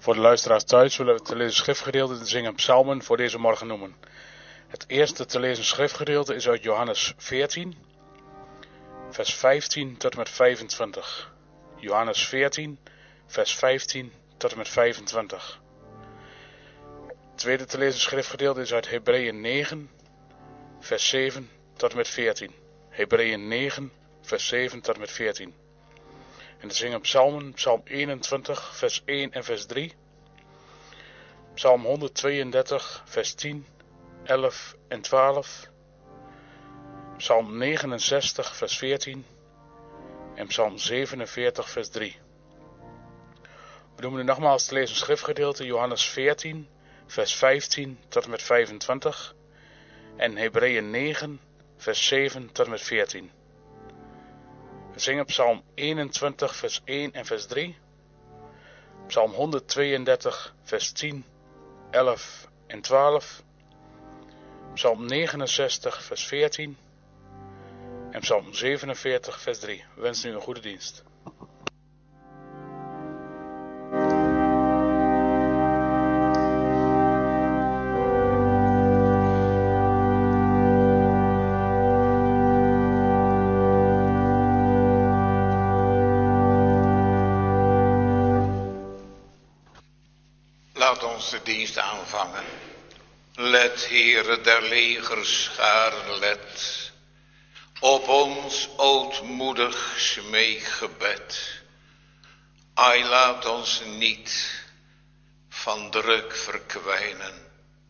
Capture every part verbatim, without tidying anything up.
Voor de luisteraars thuis zullen we te lezen schriftgedeelte te zingen psalmen voor deze morgen noemen. Het eerste te lezen schriftgedeelte is uit Johannes veertien, vers vijftien tot en met vijfentwintig. Johannes veertien, vers vijftien tot en met vijfentwintig. Het tweede te lezen schriftgedeelte is uit Hebreeën negen, vers zeven tot en met veertien. Hebreeën negen, vers zeven tot en met veertien. En te zingen psalmen, psalm eenentwintig, vers één en vers drie. Psalm honderdtweeëndertig, vers tien, elf en twaalf. Psalm negenenzestig, vers veertien. En psalm zevenenveertig, vers drie. We noemen nu nogmaals te lezen schriftgedeelte Johannes veertien, vers vijftien tot en met vijfentwintig. En Hebreeën negen, vers zeven tot en met veertien. We zingen psalm eenentwintig, vers één en vers drie. Psalm honderdtweeëndertig, vers tien, elf en twaalf. Psalm negenenzestig, vers veertien. En psalm zevenenveertig, vers drie. We wensen u een goede dienst. De dienst aanvangen. Let, Heere der legerscharen, let op ons ootmoedig smeekgebed. Ai, laat ons niet van druk verkwijnen.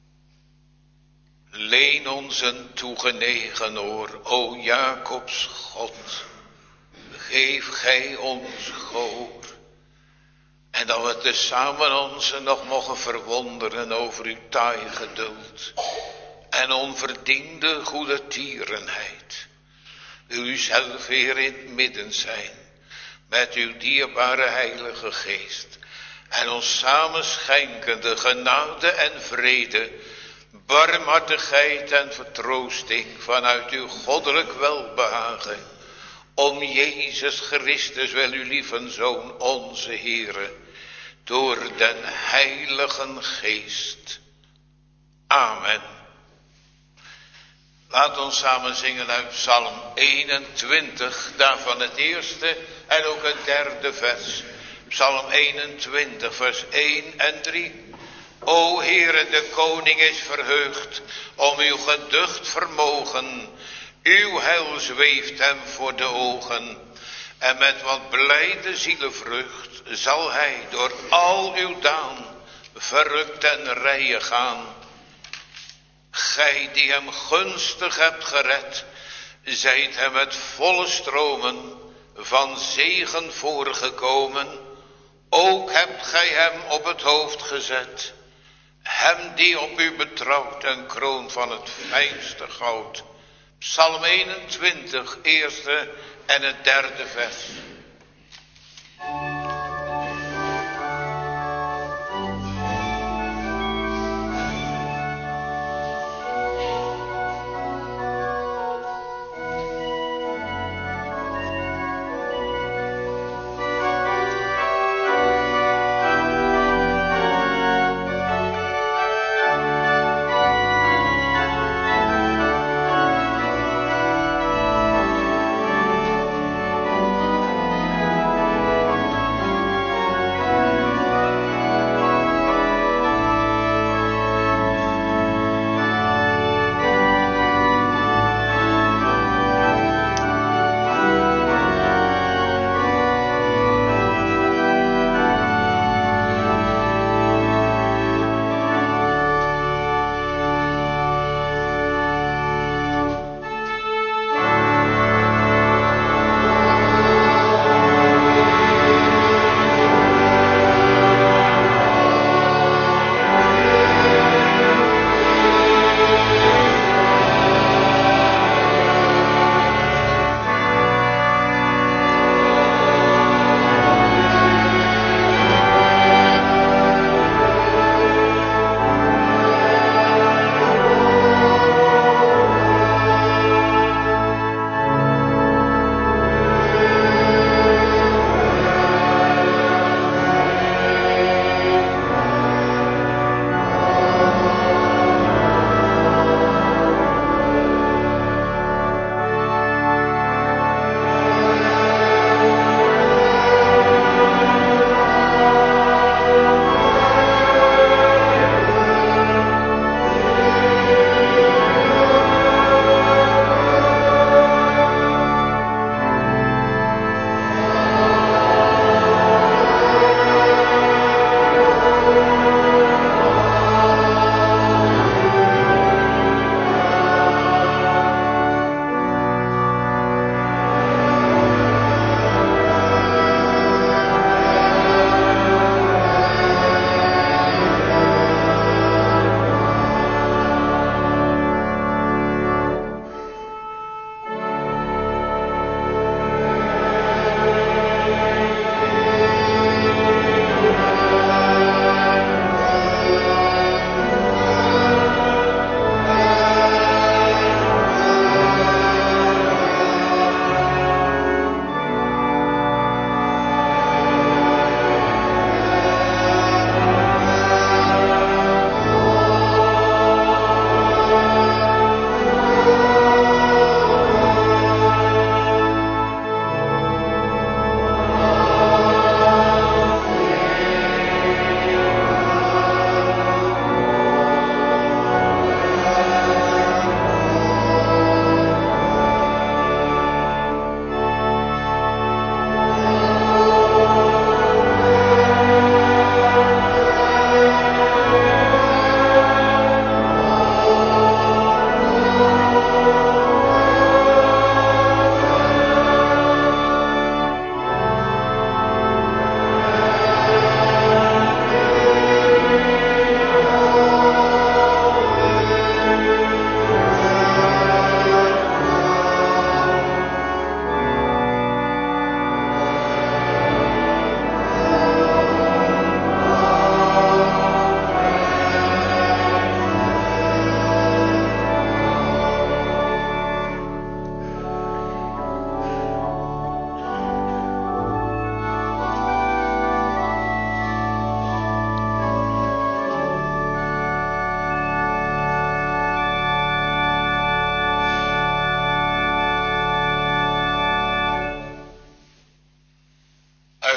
Leen ons een toegenegen oor, o Jacobs God. Geef gij ons gehoor. En dat we tezamen ons nog mogen verwonderen over uw taai geduld en onverdiende goede tierenheid. U zelf weer in het midden zijn met uw dierbare heilige geest en ons samen schenkende genade en vrede, barmhartigheid en vertroosting vanuit uw goddelijk welbehagen. Om Jezus Christus wel uw lieve Zoon, onze Heere, door den Heiligen Geest. Amen. Laat ons samen zingen uit Psalm eenentwintig, daarvan het eerste en ook het derde vers. Psalm eenentwintig, vers één en drie. O Heere, de koning is verheugd om uw geducht vermogen. Uw heil zweeft hem voor de ogen. En met wat blijde zielenvrucht zal hij door al uw daan verrukt ten rijen gaan. Gij die hem gunstig hebt gered, zijt hem met volle stromen van zegen voorgekomen. Ook hebt gij hem op het hoofd gezet, hem die op u betrouwt een kroon van het fijnste goud. Psalm eenentwintig, eerste en het derde vers.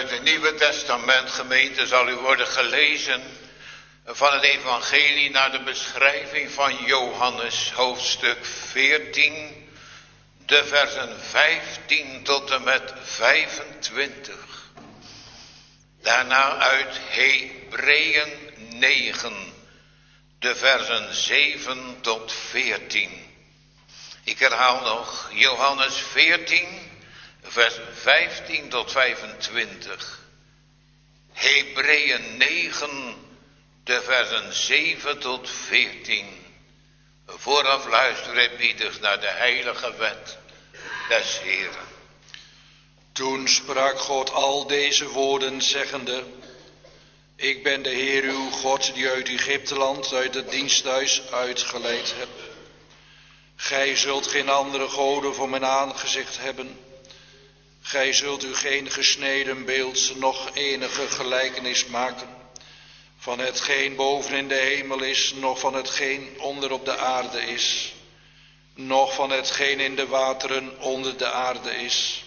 Uit het Nieuwe Testament, gemeente, zal u worden gelezen van het evangelie naar de beschrijving van Johannes, hoofdstuk veertien, de versen vijftien tot en met vijfentwintig. Daarna uit Hebreeën negen, de versen zeven tot veertien. Ik herhaal nog, Johannes veertien, vers vijftien tot vijfentwintig. Hebreeën negen, de versen zeven tot veertien. Vooraf luister eerbiedig naar de heilige wet des Heeren. Toen sprak God al deze woorden zeggende: Ik ben de Heer uw God die uit Egypteland, uit het diensthuis uitgeleid heb. Gij zult geen andere goden voor mijn aangezicht hebben. Gij zult u geen gesneden beeld, noch enige gelijkenis maken van hetgeen boven in de hemel is, noch van hetgeen onder op de aarde is, noch van hetgeen in de wateren onder de aarde is.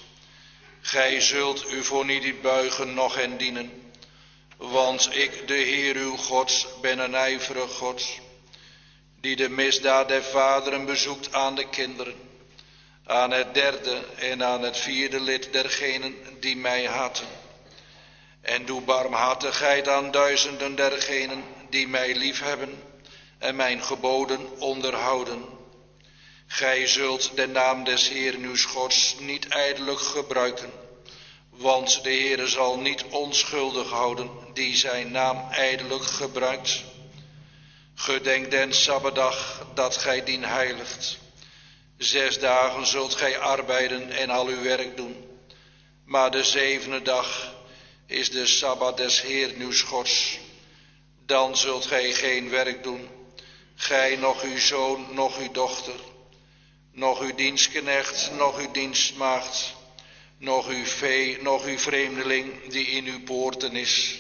Gij zult u voor niet buigen, noch hen dienen, want ik, de Heer uw God, ben een ijverig God, die de misdaad der vaderen bezoekt aan de kinderen, aan het derde en aan het vierde lid dergenen die mij haten. En doe barmhartigheid aan duizenden dergenen die mij liefhebben en mijn geboden onderhouden. Gij zult de naam des Heeren uws Gods niet ijdelijk gebruiken, want de Heere zal niet onschuldig houden die zijn naam ijdelijk gebruikt. Gedenk den Sabbatdag dat gij dien heiligt. Zes dagen zult gij arbeiden en al uw werk doen, maar de zevende dag is de Sabbat des Heeren uws Gods. Dan zult gij geen werk doen, gij, noch uw zoon, noch uw dochter, noch uw dienstknecht, noch uw dienstmaagd, noch uw vee, noch uw vreemdeling die in uw poorten is.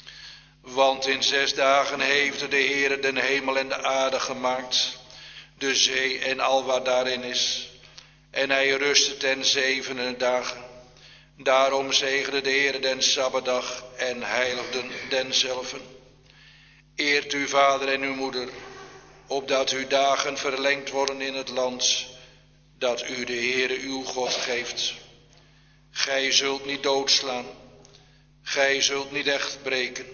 Want in zes dagen heeft de Heere den hemel en de aarde gemaakt, de zee en al wat daarin is. En hij rustte ten zevende dagen. Daarom zegende de Heere den Sabbatdag en heiligde denzelven. Eert uw vader en uw moeder, opdat uw dagen verlengd worden in het land dat u de Heere uw God geeft. Gij zult niet doodslaan, gij zult niet echt breken,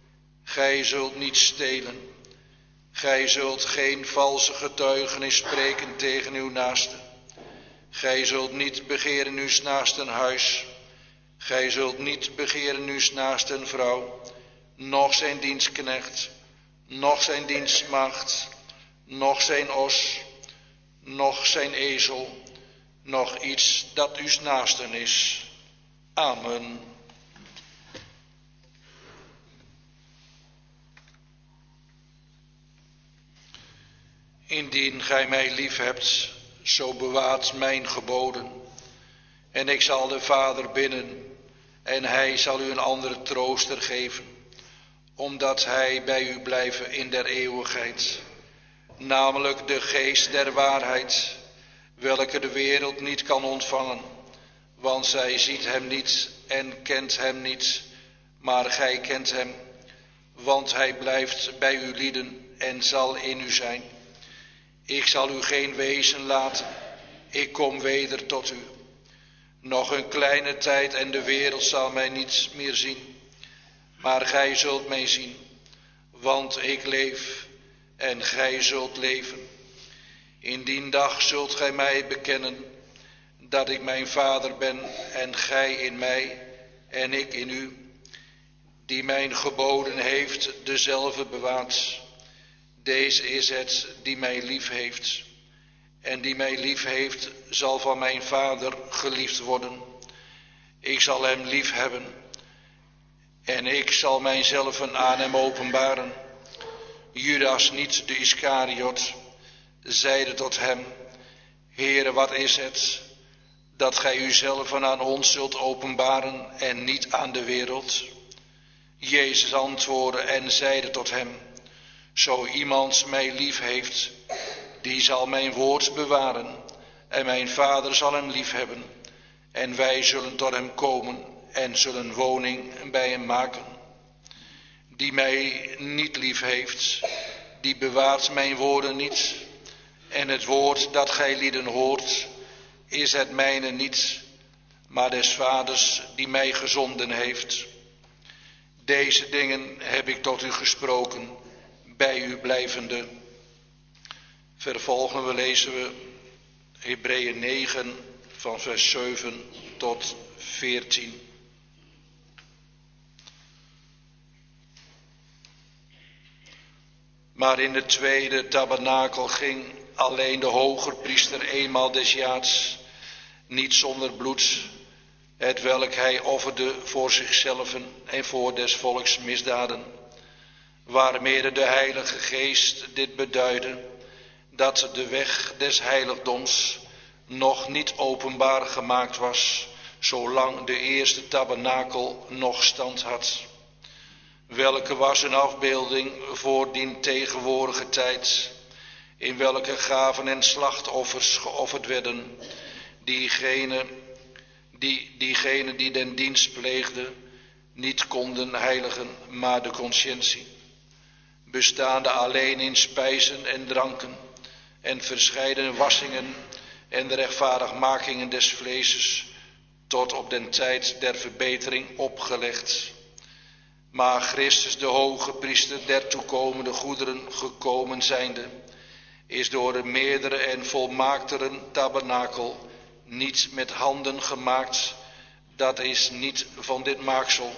gij zult niet stelen, gij zult geen valse getuigenis spreken tegen uw naaste. Gij zult niet begeren uws naasten huis, gij zult niet begeren uws naasten vrouw, noch zijn dienstknecht, noch zijn dienstmaagd, noch zijn os, noch zijn ezel, noch iets dat uws naasten is. Amen. Indien gij mij lief hebt, zo bewaart mijn geboden. En ik zal de Vader bidden, en hij zal u een andere trooster geven, omdat hij bij u blijven in der eeuwigheid. Namelijk de geest der waarheid, welke de wereld niet kan ontvangen, want zij ziet hem niet en kent hem niet, maar gij kent hem, want hij blijft bij u lieden en zal in u zijn. Ik zal u geen wezen laten, ik kom weder tot u. Nog een kleine tijd en de wereld zal mij niet meer zien, maar gij zult mij zien, want ik leef en gij zult leven. In die dag zult gij mij bekennen, dat ik mijn Vader ben en gij in mij en ik in u, die mijn geboden heeft, dezelfde bewaart. Deze is het die mij lief heeft. En die mij lief heeft, zal van mijn Vader geliefd worden. Ik zal hem lief hebben. En ik zal mijzelf aan hem openbaren. Judas, niet de Iskariot, zeide tot hem: Heere, wat is het, dat gij uzelf aan ons zult openbaren en niet aan de wereld? Jezus antwoordde en zeide tot hem: Zo iemand mij lief heeft, die zal mijn woord bewaren, en mijn Vader zal hem lief hebben, en wij zullen tot hem komen en zullen woning bij hem maken. Die mij niet lief heeft, die bewaart mijn woorden niet. En het woord dat gij lieden hoort, is het mijne niet, maar des Vaders die mij gezonden heeft. Deze dingen heb ik tot u gesproken, bij u blijvende. Vervolgen we lezen we Hebreeën negen van vers zeven tot veertien. Maar in de tweede tabernakel ging alleen de hogerpriester eenmaal des jaars, niet zonder bloed, het welk hij offerde voor zichzelf en voor des volks misdaden, waarmede de Heilige Geest dit beduidde, dat de weg des heiligdoms nog niet openbaar gemaakt was, zolang de eerste tabernakel nog stand had. Welke was een afbeelding voor dien tegenwoordige tijd, in welke gaven en slachtoffers geofferd werden, diegene die, diegene die den dienst pleegde, niet konden heiligen, maar de conscientie, bestaande alleen in spijzen en dranken, en verscheidene wassingen en de rechtvaardigmakingen des vleeses, tot op den tijd der verbetering opgelegd. Maar Christus, de hoge priester der toekomende goederen gekomen zijnde, is door de meerdere en volmaaktere tabernakel niet met handen gemaakt, dat is niet van dit maaksel,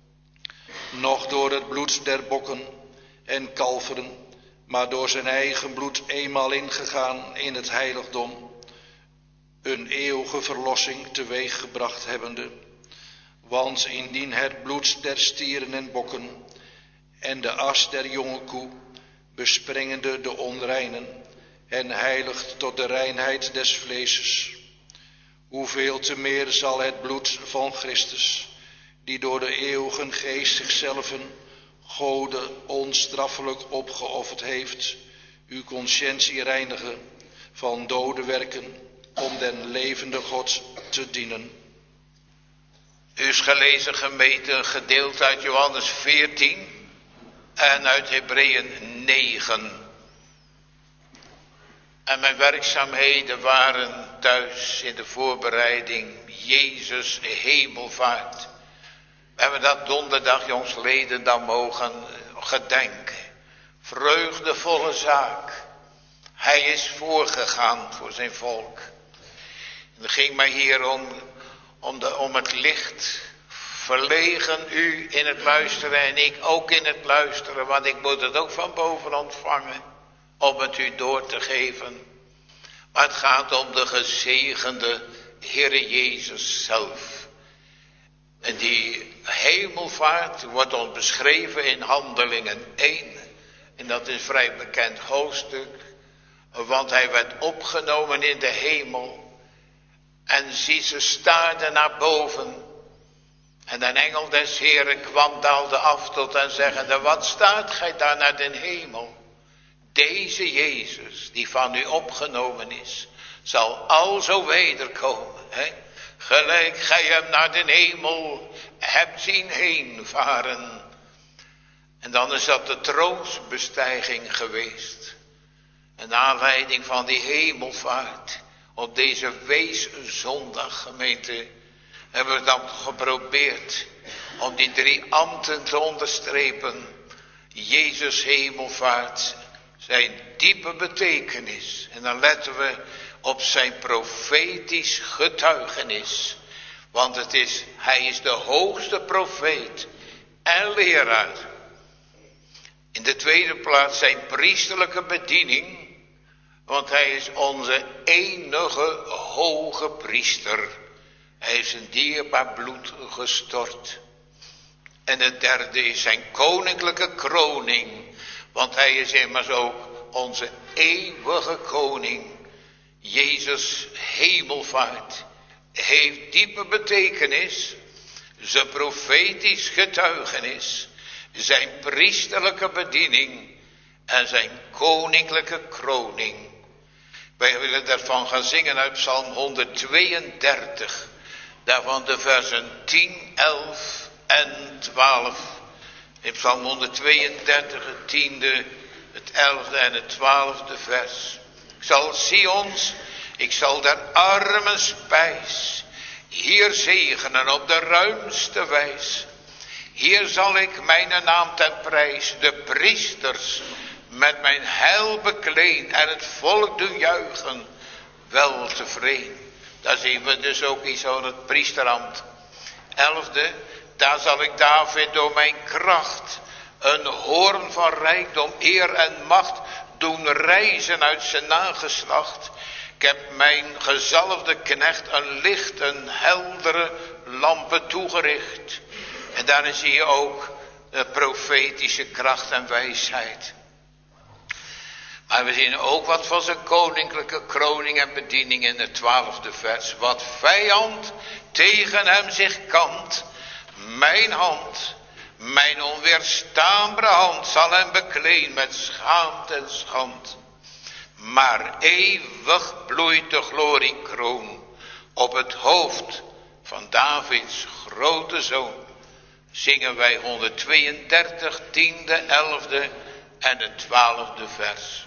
noch door het bloed der bokken en kalveren, maar door zijn eigen bloed eenmaal ingegaan in het heiligdom, een eeuwige verlossing teweeggebracht hebbende. Want indien het bloed der stieren en bokken en de as der jonge koe, besprengende de onreinen, en heiligt tot de reinheid des vleeses, hoeveel te meer zal het bloed van Christus, die door de eeuwige geest zichzelf Gode onstraffelijk opgeofferd heeft, uw conscientie reinigen van dode werken, om den levende God te dienen. U is gelezen, gemeente, een gedeelte uit Johannes veertien en uit Hebreeën negen. En mijn werkzaamheden waren thuis in de voorbereiding Jezus hemelvaart. We hebben dat donderdag jongsleden dan mogen gedenken. Vreugdevolle zaak. Hij is voorgegaan voor zijn volk. En het ging mij hier om, om, de, om het licht. Verlegen u in het luisteren en ik ook in het luisteren. Want ik moet het ook van boven ontvangen. Om het u door te geven. Maar het gaat om de gezegende Heere Jezus zelf. En die hemelvaart wordt ons beschreven in Handelingen één. En dat is een vrij bekend hoofdstuk. Want hij werd opgenomen in de hemel. En zie, ze staarden naar boven. En een engel des Heren kwam, daalde af tot hen zeggende: wat staart gij daar naar den hemel? Deze Jezus, die van u opgenomen is, zal alzo wederkomen. Hè? Gelijk gij hem naar den hemel hebt zien heen varen. En dan is dat de troonsbestijging geweest. Een aanleiding van die hemelvaart. Op deze weeszondag, gemeente, hebben we dan geprobeerd om die drie ambten te onderstrepen. Jezus hemelvaart, zijn diepe betekenis. En dan letten we op zijn profetisch getuigenis. Want het is, hij is de hoogste profeet en leraar. In de tweede plaats zijn priesterlijke bediening. Want hij is onze enige hoge priester. Hij heeft zijn dierbaar bloed gestort. En het derde is zijn koninklijke kroning. Want hij is immers ook onze eeuwige koning. Jezus hemelvaart heeft diepe betekenis. Zijn profetisch getuigenis. Zijn priesterlijke bediening. En zijn koninklijke kroning. Wij willen daarvan gaan zingen uit Psalm honderdtweeëndertig. Daarvan de versen tien, elf en twaalf. In Psalm honderdtweeëndertig, het tiende, het elfde en het twaalfde vers. Ik zal Sions, ik zal der armen spijs, hier zegenen op de ruimste wijs. Hier zal ik mijn naam ten prijs, de priesters, met mijn heil bekleen en het volk doen juichen, wel tevreden. Daar zien we dus ook iets van het priesterambt. Elfde, daar zal ik David door mijn kracht een hoorn van rijkdom, eer en macht doen reizen uit zijn nageslacht. Ik heb mijn gezalfde knecht een licht, een heldere lampen toegericht. En daarin zie je ook de profetische kracht en wijsheid. Maar we zien ook wat van zijn koninklijke kroning en bediening in het twaalfde vers. Wat vijand tegen hem zich kant, mijn hand, mijn onweerstaanbare hand zal hem bekleen met schaamte en schand. Maar eeuwig bloeit de gloriekroon op het hoofd van Davids grote zoon. Zingen wij honderdtweeëndertig, tiende, elfde en het twaalfde vers.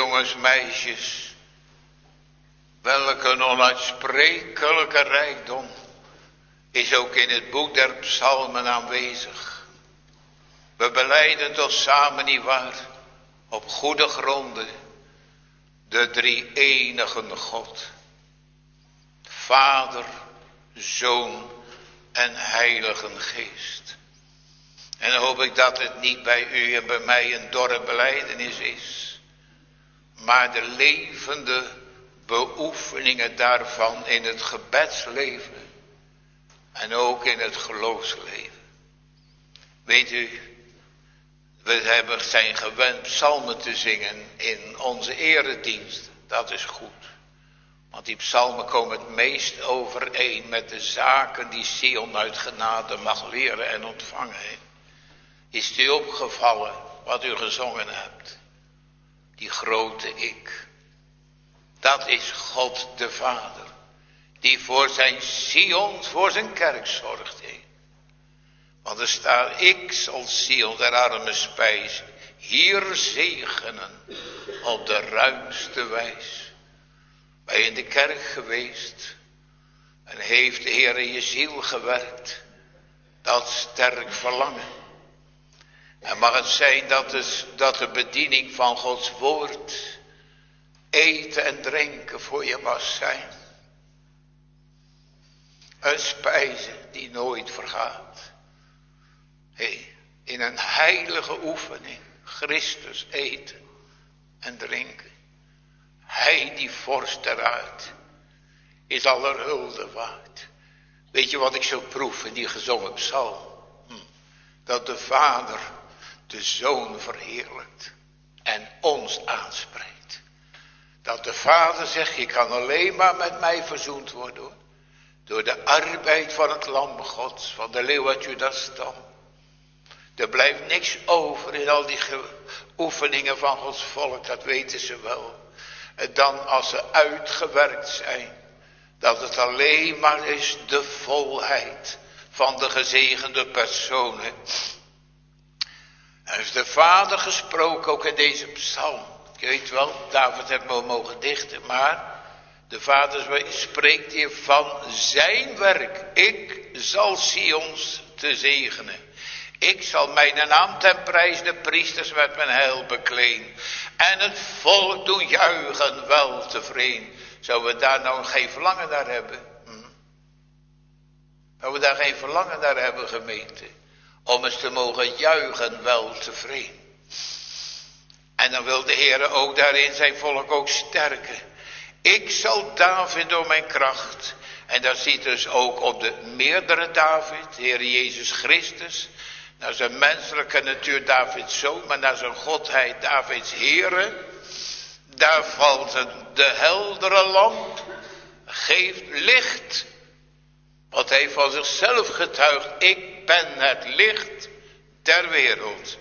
jongens, meisjes, welke een onuitsprekelijke rijkdom is ook in het boek der psalmen aanwezig. We belijden toch samen, niet waar, op goede gronden, de drie enige God. Vader, Zoon en Heilige Geest. En dan hoop ik dat het niet bij u en bij mij een dorre belijdenis is, maar de levende beoefeningen daarvan in het gebedsleven en ook in het geloofsleven. Weet u, we hebben zijn gewend psalmen te zingen in onze eredienst. Dat is goed. Want die psalmen komen het meest overeen met de zaken die Sion uit genade mag leren en ontvangen. Is het u opgevallen wat u gezongen hebt? Die grote ik. Dat is God de Vader. Die voor zijn Sion, voor zijn kerk zorgt. He. Want er staat, ik zal Sion der arme spijs hier zegenen op de ruimste wijs. Ben je in de kerk geweest en heeft de Heer in je ziel gewerkt? Dat sterk verlangen. En mag het zijn dat, het, dat de bediening van Gods woord eten en drinken voor je mag zijn. Een spijze die nooit vergaat. Hey, in een heilige oefening Christus eten en drinken. Hij die vorst eruit is aller hulde waard. Weet je wat ik zo proef in die gezongen psalm? Hm. Dat de Vader de Zoon verheerlijkt en ons aanspreekt. Dat de Vader zegt, je kan alleen maar met mij verzoend worden hoor. Door de arbeid van het lam Gods, van de leeuw uit Judas stam. Er blijft niks over in al die oefeningen van Gods volk, dat weten ze wel. En dan als ze uitgewerkt zijn, dat het alleen maar is de volheid van de gezegende personen. Er is de Vader gesproken ook in deze psalm. Je weet wel, David heeft wel mogen dichten, maar de Vader spreekt hier van zijn werk. Ik zal Sions te zegenen. Ik zal mijn naam ten prijs de priesters met mijn heil bekleen. En het volk doen juichen wel tevreden. Zouden we daar nou geen verlangen naar hebben? Hm? Zouden we daar geen verlangen naar hebben, gemeente? Om eens te mogen juichen wel tevreden. En dan wil de Heer ook daarin zijn volk ook sterken. Ik zal David door mijn kracht. En dat ziet dus ook op de meerdere David, de Heer Jezus Christus. Naar zijn menselijke natuur Davids zoon, maar naar zijn godheid Davids Heere. Daar valt de heldere lamp, geeft licht. Wat hij van zichzelf getuigt, ik ben het licht der wereld.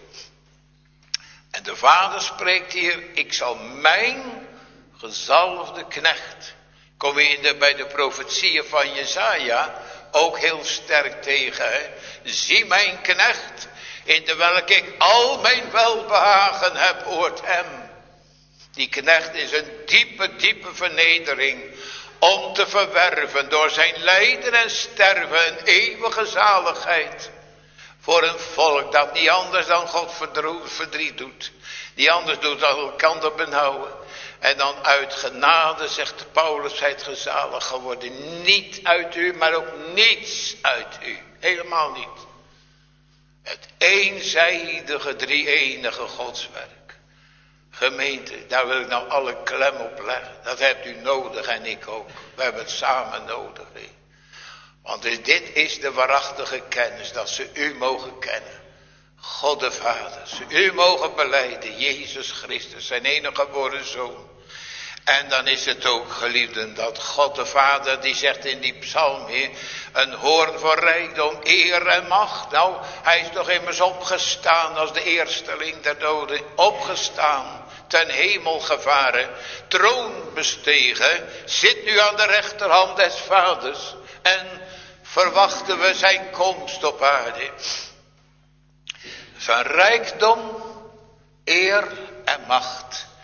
En de Vader spreekt hier, ik zal mijn gezalfde knecht. Kom je in de, bij de profetieën van Jesaja ook heel sterk tegen. Hè? Zie mijn knecht, in de welke ik al mijn welbehagen heb, hoort hem. Die knecht is een diepe, diepe vernedering om te verwerven door zijn lijden en sterven een eeuwige zaligheid. Voor een volk dat niet anders dan God verdriet doet. Die anders doet dan elkander benauwen. En dan uit genade, zegt Paulus, zijt gezalig geworden. Niet uit u, maar ook niets uit u. Helemaal niet. Het eenzijdige, drie-enige Godswerk. Gemeente, daar wil ik nou alle klem op leggen. Dat hebt u nodig en ik ook. We hebben het samen nodig. He. Want dit is de waarachtige kennis, dat ze u mogen kennen. God de Vader, ze u mogen belijden, Jezus Christus, zijn enige geboren Zoon. En dan is het ook, geliefden, dat God de Vader, die zegt in die psalm hier, een hoorn voor rijkdom, eer en macht. Nou, hij is toch immers opgestaan als de eersteling der doden, opgestaan, ten hemel gevaren, troon bestegen, zit nu aan de rechterhand des Vaders en verwachten we zijn komst op aarde. Van rijkdom, eer en macht.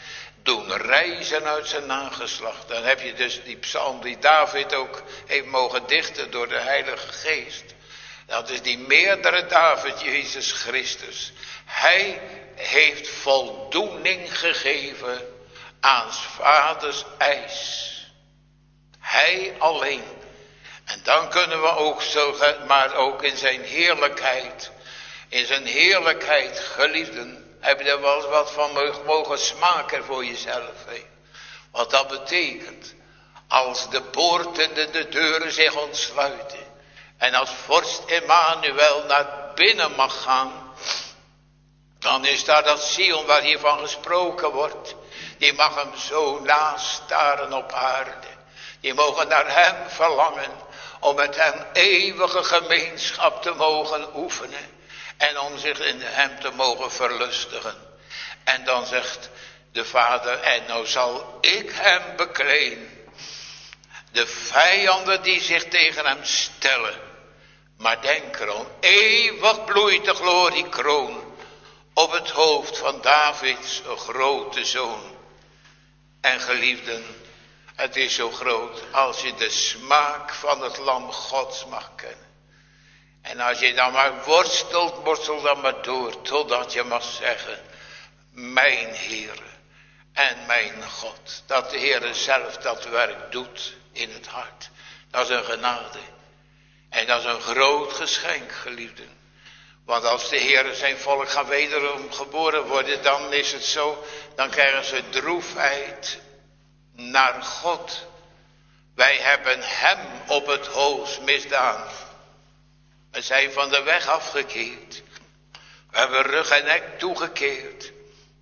doen reizen uit zijn nageslacht. Dan heb je dus die psalm die David ook heeft mogen dichten door de Heilige Geest. Dat is die meerdere David, Jezus Christus. Hij heeft voldoening gegeven aan 's vaders eis. Hij alleen. En dan kunnen we ook zo, maar ook in zijn heerlijkheid, in zijn heerlijkheid, geliefden, heb je er wel eens wat van mogen smaken voor jezelf. Hè? Wat dat betekent, als de poorten en de deuren zich ontsluiten, en als vorst Emmanuel naar binnen mag gaan, dan is daar dat Sion waar hiervan gesproken wordt. Die mag hem zo nastaren op aarde. Die mogen naar hem verlangen, om met hem eeuwige gemeenschap te mogen oefenen. En om zich in hem te mogen verlustigen. En dan zegt de Vader, en nou zal ik hem bekleden. De vijanden die zich tegen hem stellen. Maar denk erom, eeuwig bloeit de gloriekroon op het hoofd van Davids grote zoon. En geliefden, het is zo groot als je de smaak van het lam Gods mag kennen. En als je dan maar worstelt, worstel dan maar door, totdat je mag zeggen, mijn Heere en mijn God. Dat de Heere zelf dat werk doet in het hart. Dat is een genade. En dat is een groot geschenk, geliefden. Want als de Heere zijn volk gaat wederom geboren worden, dan is het zo, dan krijgen ze droefheid naar God. Wij hebben hem op het hoogst misdaan. We zijn van de weg afgekeerd. We hebben rug en nek toegekeerd.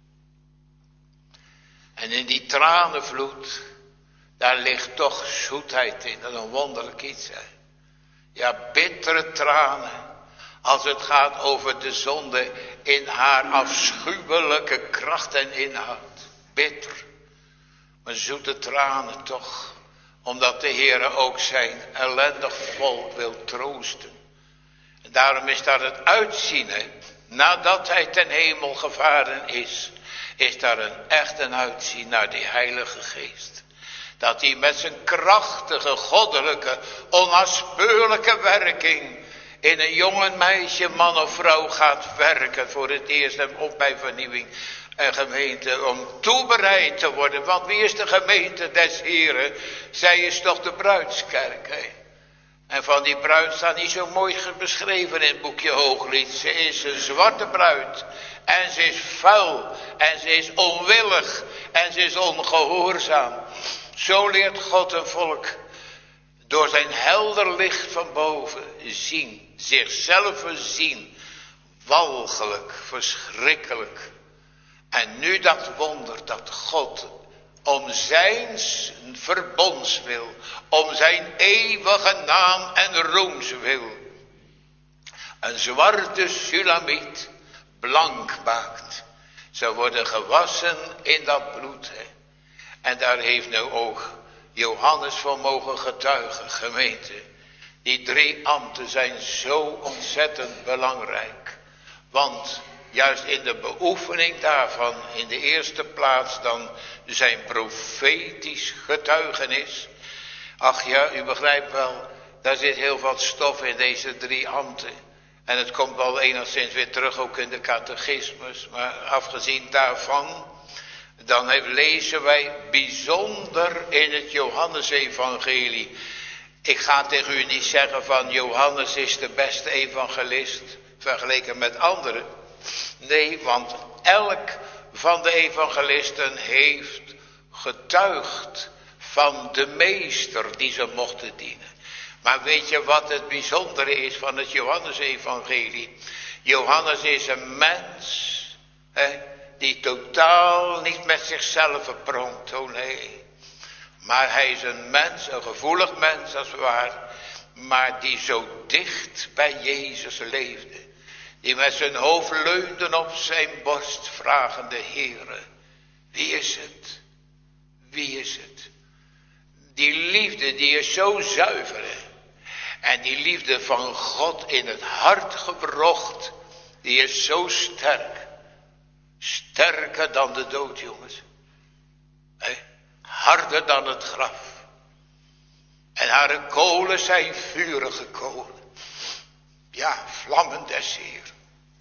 En in die tranenvloed, daar ligt toch zoetheid in. Dat is een wonderlijk iets. Hè? Ja, bittere tranen. Als het gaat over de zonde in haar afschuwelijke kracht en inhoud. Bitter. Maar zoete tranen toch. Omdat de Heere ook zijn ellendig volk wil troosten. En daarom is daar het uitzien. Hè? Nadat hij ten hemel gevaren is. Is daar een echt een uitzien naar die Heilige Geest. Dat hij met zijn krachtige, goddelijke, onnaspeurlijke werking in een jonge meisje, man of vrouw gaat werken voor het eerst en op bij vernieuwing en gemeente om toebereid te worden. Want wie is de gemeente des Heren? Zij is toch de bruidskerk. Hè? En van die bruid staat niet zo mooi beschreven in het boekje Hooglied. Ze is een zwarte bruid. En ze is vuil. En ze is onwillig. En ze is ongehoorzaam. Zo leert God een volk door zijn helder licht van boven zien. Zichzelf zien. Walgelijk, verschrikkelijk. En nu dat wonder dat God om zijn verbondswil, om zijn eeuwige naam en roemswil, een zwarte sulamiet blank maakt. Ze worden gewassen in dat bloed. Hè. En daar heeft nu ook Johannes van mogen getuigen, gemeente. Die drie ambten zijn zo ontzettend belangrijk. Want juist in de beoefening daarvan, in de eerste plaats dan zijn profetisch getuigenis. Ach ja, u begrijpt wel, daar zit heel wat stof in deze drie ambten. En het komt wel enigszins weer terug ook in de catechismus. Maar afgezien daarvan, dan lezen wij bijzonder in het Johannesevangelie. Ik ga tegen u niet zeggen van Johannes is de beste evangelist vergeleken met anderen. Nee, want elk van de evangelisten heeft getuigd van de meester die ze mochten dienen. Maar weet je wat het bijzondere is van het Johannesevangelie? Johannes is een mens, hè, die totaal niet met zichzelf pronkt, oh nee. Maar hij is een mens, een gevoelig mens als het ware, maar die zo dicht bij Jezus leefde. Die met zijn hoofd leunde op zijn borst, vragende, Heere, wie is het? Wie is het? Die liefde, die is zo zuiver. Hè? En die liefde van God in het hart gewrocht, die is zo sterk. Sterker dan de dood, jongens. harder dan het graf. En haar kolen zijn vurige kolen. Ja, vlammen des Heeren.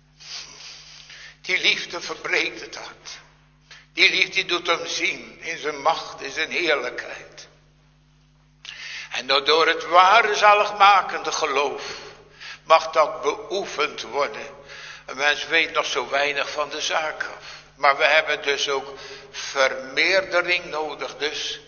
Die liefde verbreekt het hart. Die liefde doet hem zien in zijn macht, in zijn heerlijkheid. En door het ware zaligmakende geloof mag dat beoefend worden. Een mens weet nog zo weinig van de zaak af. Maar we hebben dus ook vermeerdering nodig. Dus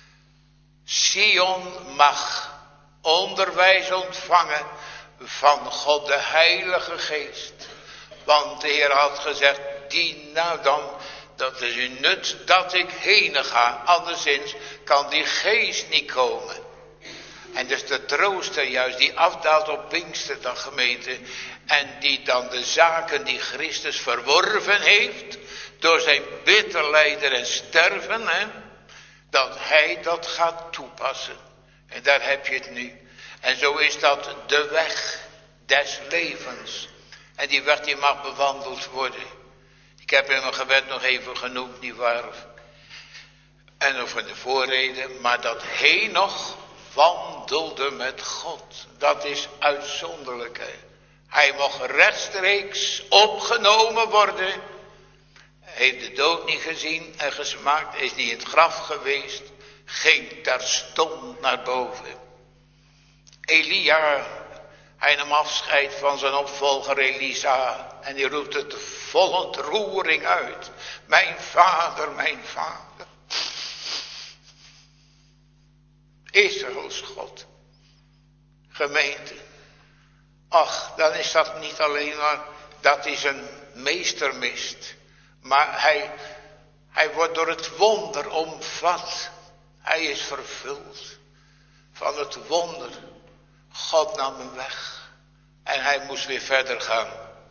Sion mag onderwijs ontvangen van God de Heilige Geest. Want de Heer had gezegd, dien nou dan, dat is uw nut dat ik heen ga. Anderszins kan die Geest niet komen. En dus de trooster juist die afdaalt op Pinksterdag, gemeente. En die dan de zaken die Christus verworven heeft. Door zijn bitter lijden en sterven. Hè, dat hij dat gaat toepassen. En daar heb je het nu. En zo is dat de weg des levens. En die weg die mag bewandeld worden. Ik heb in mijn gebed nog even genoemd, nietwaar. En over de voorreden. Maar dat Henoch wandelde met God. Dat is uitzonderlijk. Hè? Hij mocht rechtstreeks opgenomen worden. Hij heeft de dood niet gezien en gesmaakt. Is niet in het graf geweest. Ging terstond naar boven. Elia, hij nam afscheid van zijn opvolger Elisa. En die roept het vol ontroering uit. Mijn vader, mijn vader. Israëls God. Gemeente. Ach, dan is dat niet alleen maar dat hij zijn meester mist. Maar hij, hij wordt door het wonder omvat. Hij is vervuld van het wonder. God nam hem weg. En hij moest weer verder gaan.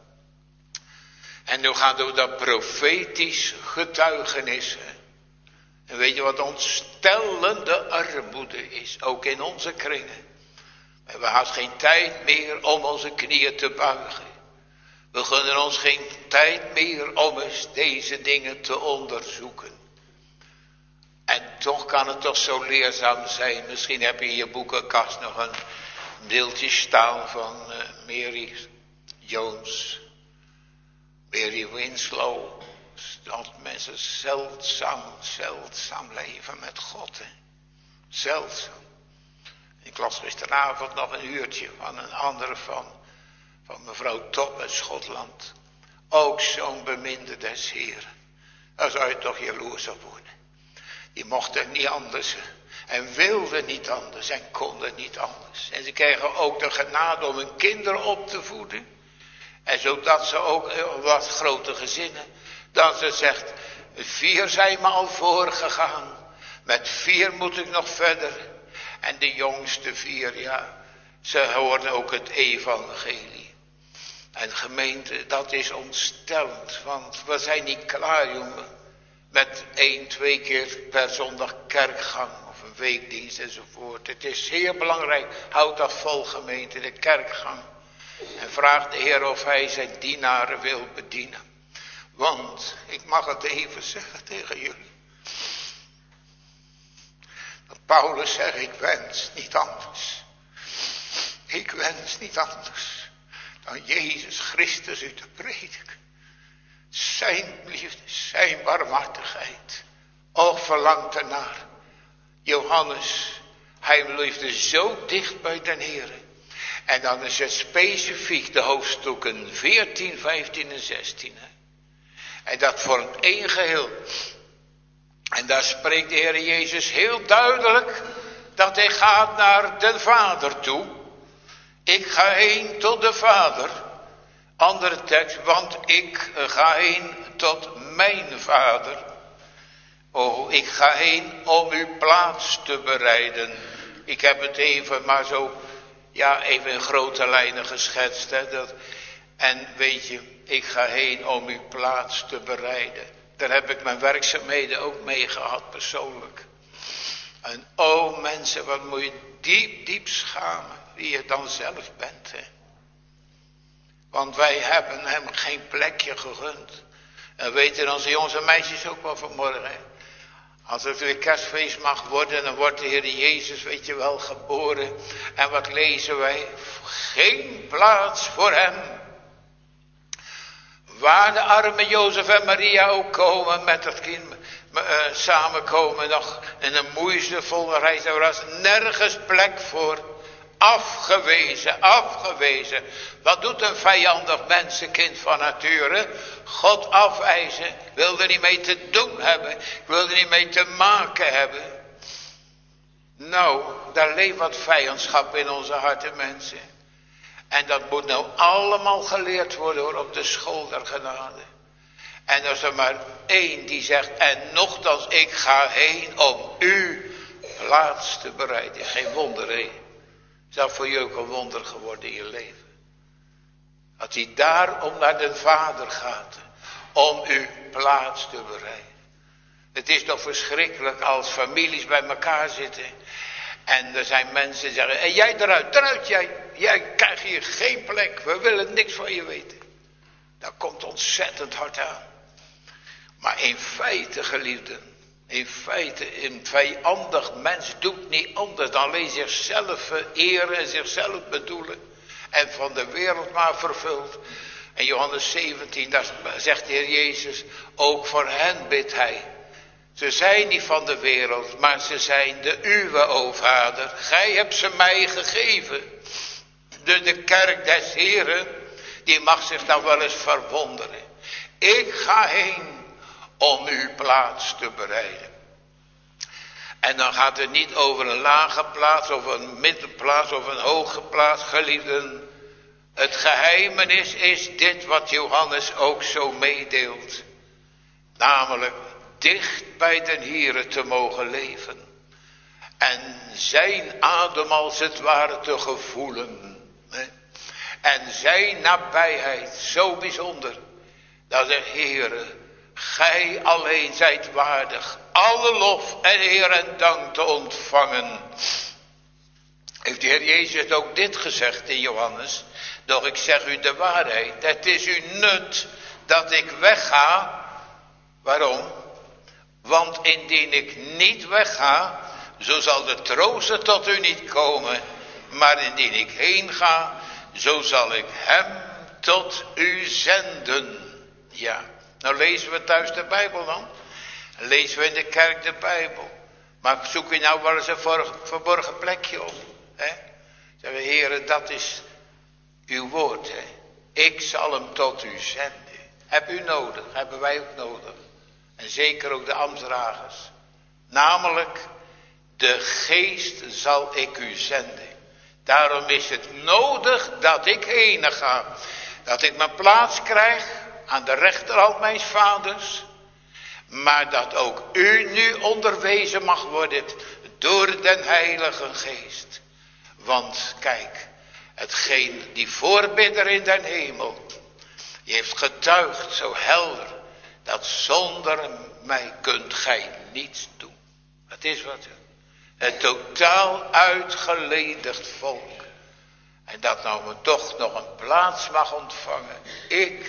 En nu gaan we dat profetisch getuigenis. En weet je wat ontstellende armoede is. Ook in onze kringen. We hebben haast geen tijd meer om onze knieën te buigen. We gunnen ons geen tijd meer om eens deze dingen te onderzoeken. En toch kan het toch zo leerzaam zijn. Misschien heb je in je boekenkast nog een deeltje staan van uh, Mary Jones. Mary Winslow. Dat mensen zeldzaam, zeldzaam leven met God. Hè. Zeldzaam. Ik las gisteravond nog een uurtje van een andere van, van mevrouw Top uit Schotland. Ook zo'n beminde des Heren. Daar zou je toch jaloers op worden. Die mochten niet anders en wilden niet anders en konden niet anders. En ze kregen ook de genade om hun kinderen op te voeden. En zodat ze ook wat grote gezinnen. Dat ze zegt, vier zijn me al voorgegaan. Met vier moet ik nog verder. En de jongste vier, ja, ze hoorden ook het evangelie. En gemeente, dat is ontstellend. Want we zijn niet klaar, jongen. Met één, twee keer per zondag kerkgang. Of een weekdienst enzovoort. Het is zeer belangrijk. Houd dat vol, gemeente, de kerkgang. En vraag de Heer of hij zijn dienaren wil bedienen. Want, ik mag het even zeggen tegen jullie. Dat Paulus zegt, ik wens niet anders. Ik wens niet anders dan Jezus Christus u te prediken. Zijn liefde, zijn barmhartigheid. Och, verlangt ernaar. Johannes, hij leefde zo dicht bij den Heer. En dan is het specifiek de hoofdstukken veertien, vijftien en zestien. En dat vormt één geheel. En daar spreekt de Heer Jezus heel duidelijk dat hij gaat naar de Vader toe. Ik ga heen tot de Vader. Andere tekst, want ik ga heen tot mijn Vader. Oh, ik ga heen om uw plaats te bereiden. Ik heb het even maar zo, ja, even in grote lijnen geschetst. Hè, dat, en weet je, ik ga heen om uw plaats te bereiden. Daar heb ik mijn werkzaamheden ook mee gehad persoonlijk. En oh mensen, wat moet je diep, diep schamen wie je dan zelf bent. Hè? Want wij hebben hem geen plekje gegund. En weten onze jongens en meisjes ook wel vanmorgen. Hè? Als het weer kerstfeest mag worden, dan wordt de Heer Jezus, weet je wel, geboren. En wat lezen wij? Geen plaats voor hem. Waar de arme Jozef en Maria ook komen met het kind, uh, samenkomen nog in een moeitevolle reis. Er was nergens plek voor. Afgewezen, afgewezen. Wat doet een vijandig mensenkind van nature? God afwijzen. Ik wil er niet mee te doen hebben. Ik wil er niet mee te maken hebben. Nou, daar leeft wat vijandschap in onze harten, mensen. En dat moet nou allemaal geleerd worden hoor, op de school der genade. En als er maar één die zegt, en nochtans ik ga heen om u plaats te bereiden. Geen wonder, hè. Is dat voor je ook een wonder geworden in je leven? Dat hij daarom naar de Vader gaat. Om u plaats te bereiden. Het is toch verschrikkelijk als families bij elkaar zitten. En er zijn mensen die zeggen, en jij eruit, eruit jij. Jij krijgt hier geen plek, we willen niks van je weten. Dat komt ontzettend hard aan. Maar in feite, geliefden. In feite, een vijandig mens doet niet anders dan alleen zichzelf vereren en zichzelf bedoelen. En van de wereld maar vervult. En Johannes zeventien, daar zegt de Heer Jezus, ook voor hen bidt hij. Ze zijn niet van de wereld, maar ze zijn de uwe, o Vader. Gij hebt ze mij gegeven. Dus de kerk des Heren, die mag zich dan wel eens verwonderen. Ik ga heen om uw plaats te bereiden. En dan gaat het niet over een lage plaats of een middenplaats of een hoge plaats, geliefden. Het geheimenis is dit wat Johannes ook zo meedeelt. Namelijk dicht bij den Here te mogen leven. En zijn adem als het ware te gevoelen. En zijn nabijheid zo bijzonder. Dat de Heere, gij alleen zijt waardig alle lof en eer en dank te ontvangen. Heeft de Heer Jezus ook dit gezegd in Johannes? Doch ik zeg u de waarheid, het is u nut dat ik wegga. Waarom? Want indien ik niet wegga, zo zal de trooster tot u niet komen. Maar indien ik heen ga, zo zal ik hem tot u zenden. Ja, nou lezen we thuis de Bijbel dan. Lezen we in de kerk de Bijbel. Maar zoek je nou wel eens een verborgen plekje op. Hè? Zeggen we, Heere, dat is uw woord. Hè? Ik zal hem tot u zenden. Heb u nodig, hebben wij ook nodig. En zeker ook de ambtsdragers. Namelijk, de geest zal ik u zenden. Daarom is het nodig dat ik heen ga. Dat ik mijn plaats krijg aan de rechterhand mijns vaders. Maar dat ook u nu onderwezen mag worden door den Heilige Geest. Want kijk, hetgeen die voorbidder in den hemel, die heeft getuigd zo helder, dat zonder mij kunt gij niets doen. Dat is wat. Het totaal uitgeledigd volk. En dat nou me toch nog een plaats mag ontvangen. Ik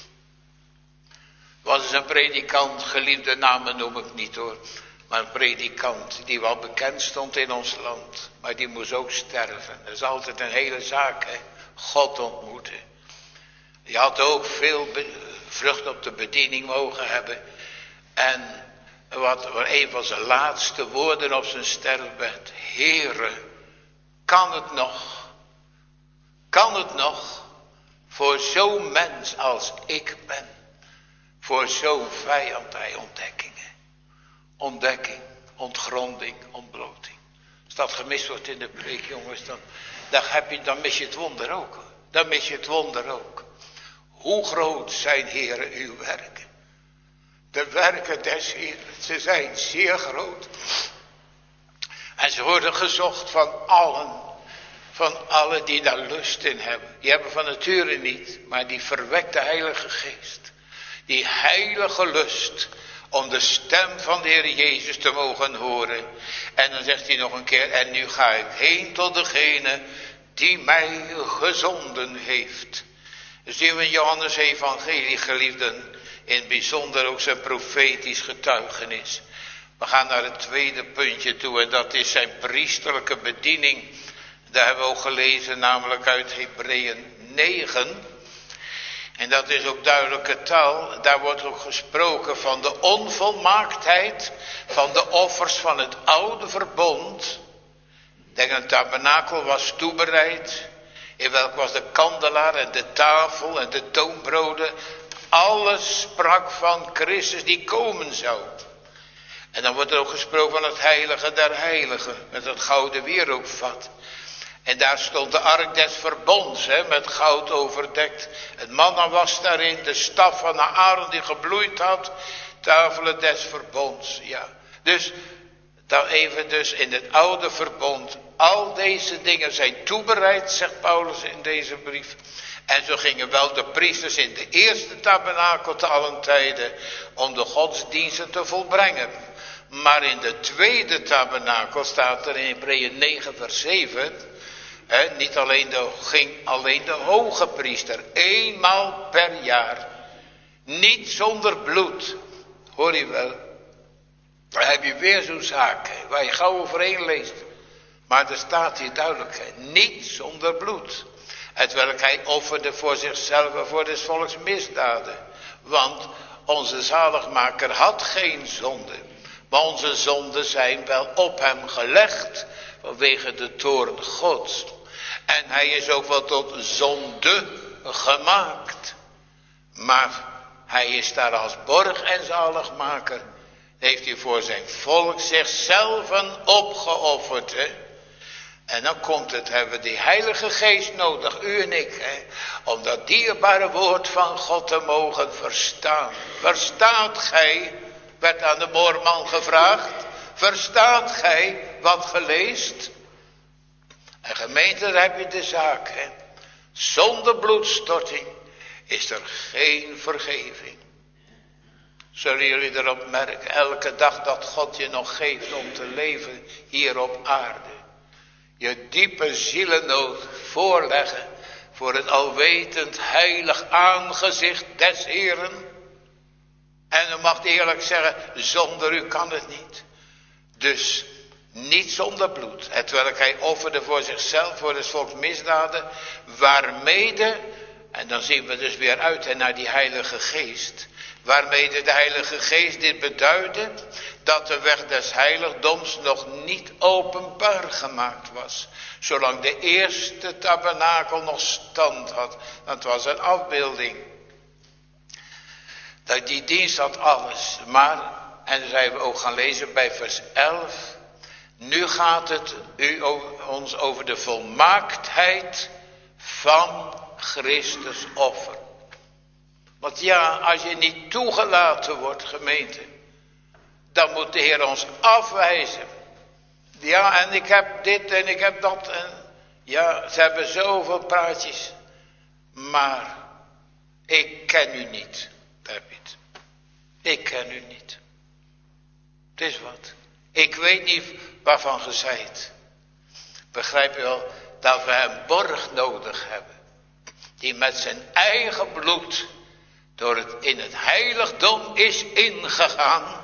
was eens een predikant, geliefde namen noem ik niet hoor. Maar een predikant die wel bekend stond in ons land. Maar die moest ook sterven. Dat is altijd een hele zaak, hè. God ontmoeten. Die had ook veel vrucht op de bediening mogen hebben. En wat een van zijn laatste woorden op zijn sterfbed. Heere, kan het nog? Kan het nog? Voor zo'n mens als ik ben. Voor zo'n vijand hij ontdekkingen. Ontdekking, ontgronding, ontbloting. Als dat gemist wordt in de preek, jongens, dan, dan, heb je, dan mis je het wonder ook. Dan mis je het wonder ook. Hoe groot zijn, Heere, uw werken? De werken des Heeren, ze zijn zeer groot. En ze worden gezocht van allen. Van allen die daar lust in hebben. Die hebben van nature niet, maar die verwekt de Heilige Geest. Die heilige lust om de stem van de Heer Jezus te mogen horen. En dan zegt hij nog een keer, en nu ga ik heen tot degene die mij gezonden heeft. Dan zien we in Johannes evangelie, geliefden, in het bijzonder ook zijn profetisch getuigenis. We gaan naar het tweede puntje toe en dat is zijn priesterlijke bediening. Daar hebben we ook gelezen, namelijk uit Hebreeën negen. En dat is ook duidelijke taal. Daar wordt ook gesproken van de onvolmaaktheid van de offers van het oude verbond. Denk, een tabernakel was toebereid. In welk was de kandelaar en de tafel en de toonbroden. Alles sprak van Christus die komen zou. En dan wordt er ook gesproken van het heilige der heiligen. Met het gouden wierookvat. En daar stond de ark des verbonds, hè, met goud overdekt. Het manna was daarin, de staf van Aaron die gebloeid had. Tafelen des verbonds, ja. Dus, dan even dus in het oude verbond. Al deze dingen zijn toebereid, zegt Paulus in deze brief. En zo gingen wel de priesters in de eerste tabernakel te allen tijden om de godsdiensten te volbrengen. Maar in de tweede tabernakel staat er in Hebreeën negen vers zeven... He, niet alleen de, ging alleen de hoge priester, eenmaal per jaar, niet zonder bloed, hoor je wel, dan heb je weer zo'n zaak, he, waar je gauw overheen leest, maar er staat hier duidelijk, he, niet zonder bloed, hetwelk hij offerde voor zichzelf en voor des volks misdaden, want onze zaligmaker had geen zonde, maar onze zonden zijn wel op hem gelegd, vanwege de toorn Gods. En hij is ook wel tot zonde gemaakt. Maar hij is daar als borg en zaligmaker. Heeft hij voor zijn volk zichzelf opgeofferd. Hè? En dan komt het, hebben we die heilige geest nodig, u en ik. Hè? Om dat dierbare woord van God te mogen verstaan. Verstaat gij, werd aan de moorman gevraagd. Verstaat gij wat ge leest? En gemeente, daar heb je de zaak. Hè? Zonder bloedstorting is er geen vergeving. Zullen jullie erop merken, elke dag dat God je nog geeft om te leven hier op aarde. Je diepe zielennood voorleggen voor het alwetend heilig aangezicht des Heeren. En u mag eerlijk zeggen, zonder u kan het niet. Dus niet zonder bloed, hetwelk hij offerde voor zichzelf, voor des volks misdaden, waarmede, en dan zien we dus weer uit naar die heilige geest, waarmede de heilige geest dit beduidde, dat de weg des heiligdoms nog niet openbaar gemaakt was, zolang de eerste tabernakel nog stand had. Dat was een afbeelding. Dat die dienst had alles, maar, en dan zijn we ook gaan lezen bij vers elf, nu gaat het u, ons over de volmaaktheid van Christus offer. Want ja, als je niet toegelaten wordt, gemeente, dan moet de Heer ons afwijzen. Ja, en ik heb dit en ik heb dat. En ja, ze hebben zoveel praatjes. Maar ik ken u niet, David. Ik ken u niet. Het is wat. Ik weet niet waarvan ge zijt. Begrijp u wel dat we een borg nodig hebben. Die met zijn eigen bloed door het in het heiligdom is ingegaan.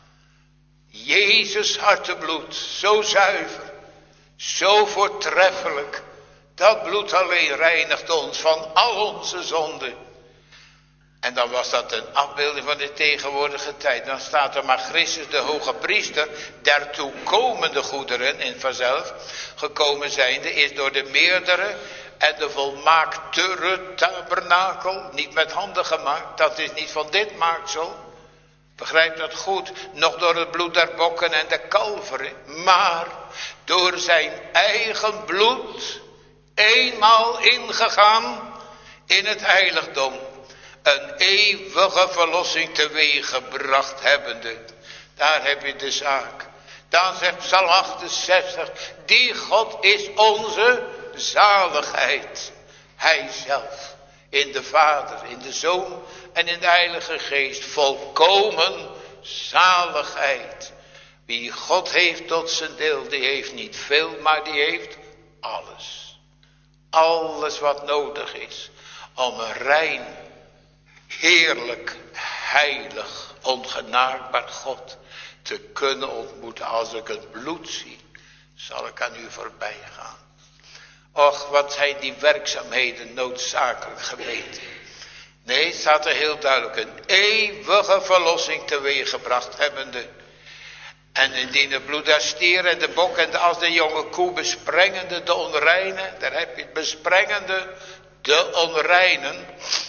Jezus hartebloed, zo zuiver, zo voortreffelijk. Dat bloed alleen reinigt ons van al onze zonden. En dan was dat een afbeelding van de tegenwoordige tijd. Dan staat er maar Christus de hoge priester, der toekomende goederen in vanzelf, gekomen zijnde, is door de meerdere en de volmaaktere tabernakel, niet met handen gemaakt, dat is niet van dit maaksel. Begrijp dat goed, nog door het bloed der bokken en de kalveren, maar door zijn eigen bloed, eenmaal ingegaan in het heiligdom, een eeuwige verlossing teweeggebracht hebbende. Daar heb je de zaak. Dan zegt Psalm achtenzestig, die God is onze zaligheid. Hij zelf, in de Vader, in de Zoon en in de Heilige Geest, volkomen zaligheid. Wie God heeft tot zijn deel, die heeft niet veel, maar die heeft alles. Alles wat nodig is om een rein, heerlijk, heilig, ongenaakbaar God te kunnen ontmoeten. Als ik het bloed zie, zal ik aan u voorbij gaan. Och, wat zijn die werkzaamheden noodzakelijk, gemeente. Nee, het staat er heel duidelijk, een eeuwige verlossing teweeggebracht hebbende. En indien het bloed der stier en de bok en de, als de jonge koe besprengende de onreine, daar heb je het, besprengende de onreinen,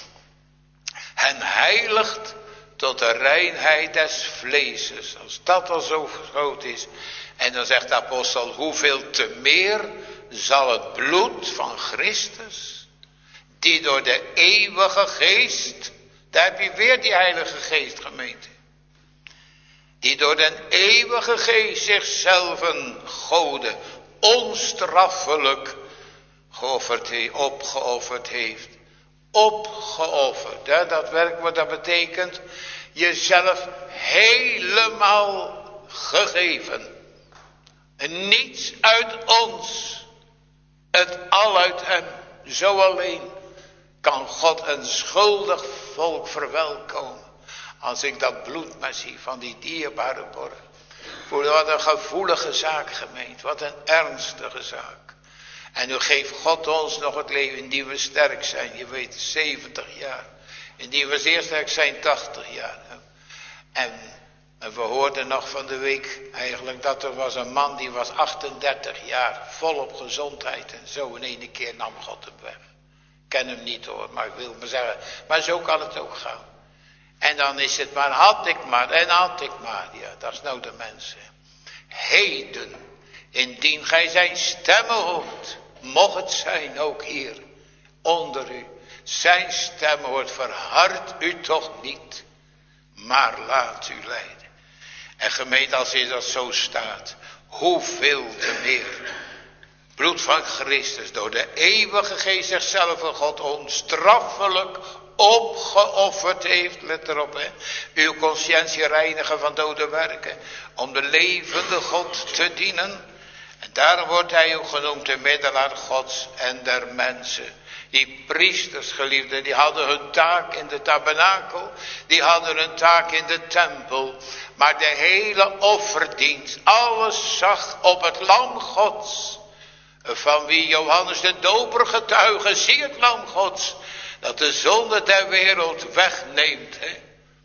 hen heiligt tot de reinheid des vleeses. Als dat al zo groot is. En dan zegt de apostel, hoeveel te meer zal het bloed van Christus, die door de eeuwige geest, daar heb je weer die heilige geest, gemeente, die door den eeuwige geest zichzelf gode onstraffelijk geofferd heeft, opgeofferd heeft. Opgeofferd, hè? Dat werkwoord dat betekent jezelf helemaal gegeven. En niets uit ons, het al uit hem. Zo alleen kan God een schuldig volk verwelkomen. Als ik dat bloed maar zie van die dierbare borg. Voor wat een gevoelige zaak, gemeente. Wat een ernstige zaak. En nu geeft God ons nog het leven indien we sterk zijn. Je weet, zeventig jaar. Indien we zeer sterk zijn, tachtig jaar. En, en we hoorden nog van de week eigenlijk dat er was een man die was achtendertig jaar. Volop gezondheid en zo in ene keer nam God hem weg. Ik ken hem niet hoor, maar ik wil maar zeggen. Maar zo kan het ook gaan. En dan is het maar had ik maar en had ik maar. Ja, dat is nou de mensen. Heden, indien gij zijn stemmen hoort, mocht het zijn ook hier onder u. Zijn stem hoort, verhard u toch niet, maar laat u leiden. En gemeente, als is dat zo staat, hoeveel te meer. Bloed van Christus door de eeuwige geest zichzelf van God onstraffelijk opgeofferd heeft, let erop hè, uw conscientie reinigen van dode werken, om de levende God te dienen. En daarom wordt hij ook genoemd de middelaar Gods en der mensen. Die priesters, geliefden, die hadden hun taak in de tabernakel, die hadden hun taak in de tempel. Maar de hele offerdienst, alles zag op het lam Gods, van wie Johannes de Doper getuige, zie het lam Gods, dat de zonde der wereld wegneemt, hè?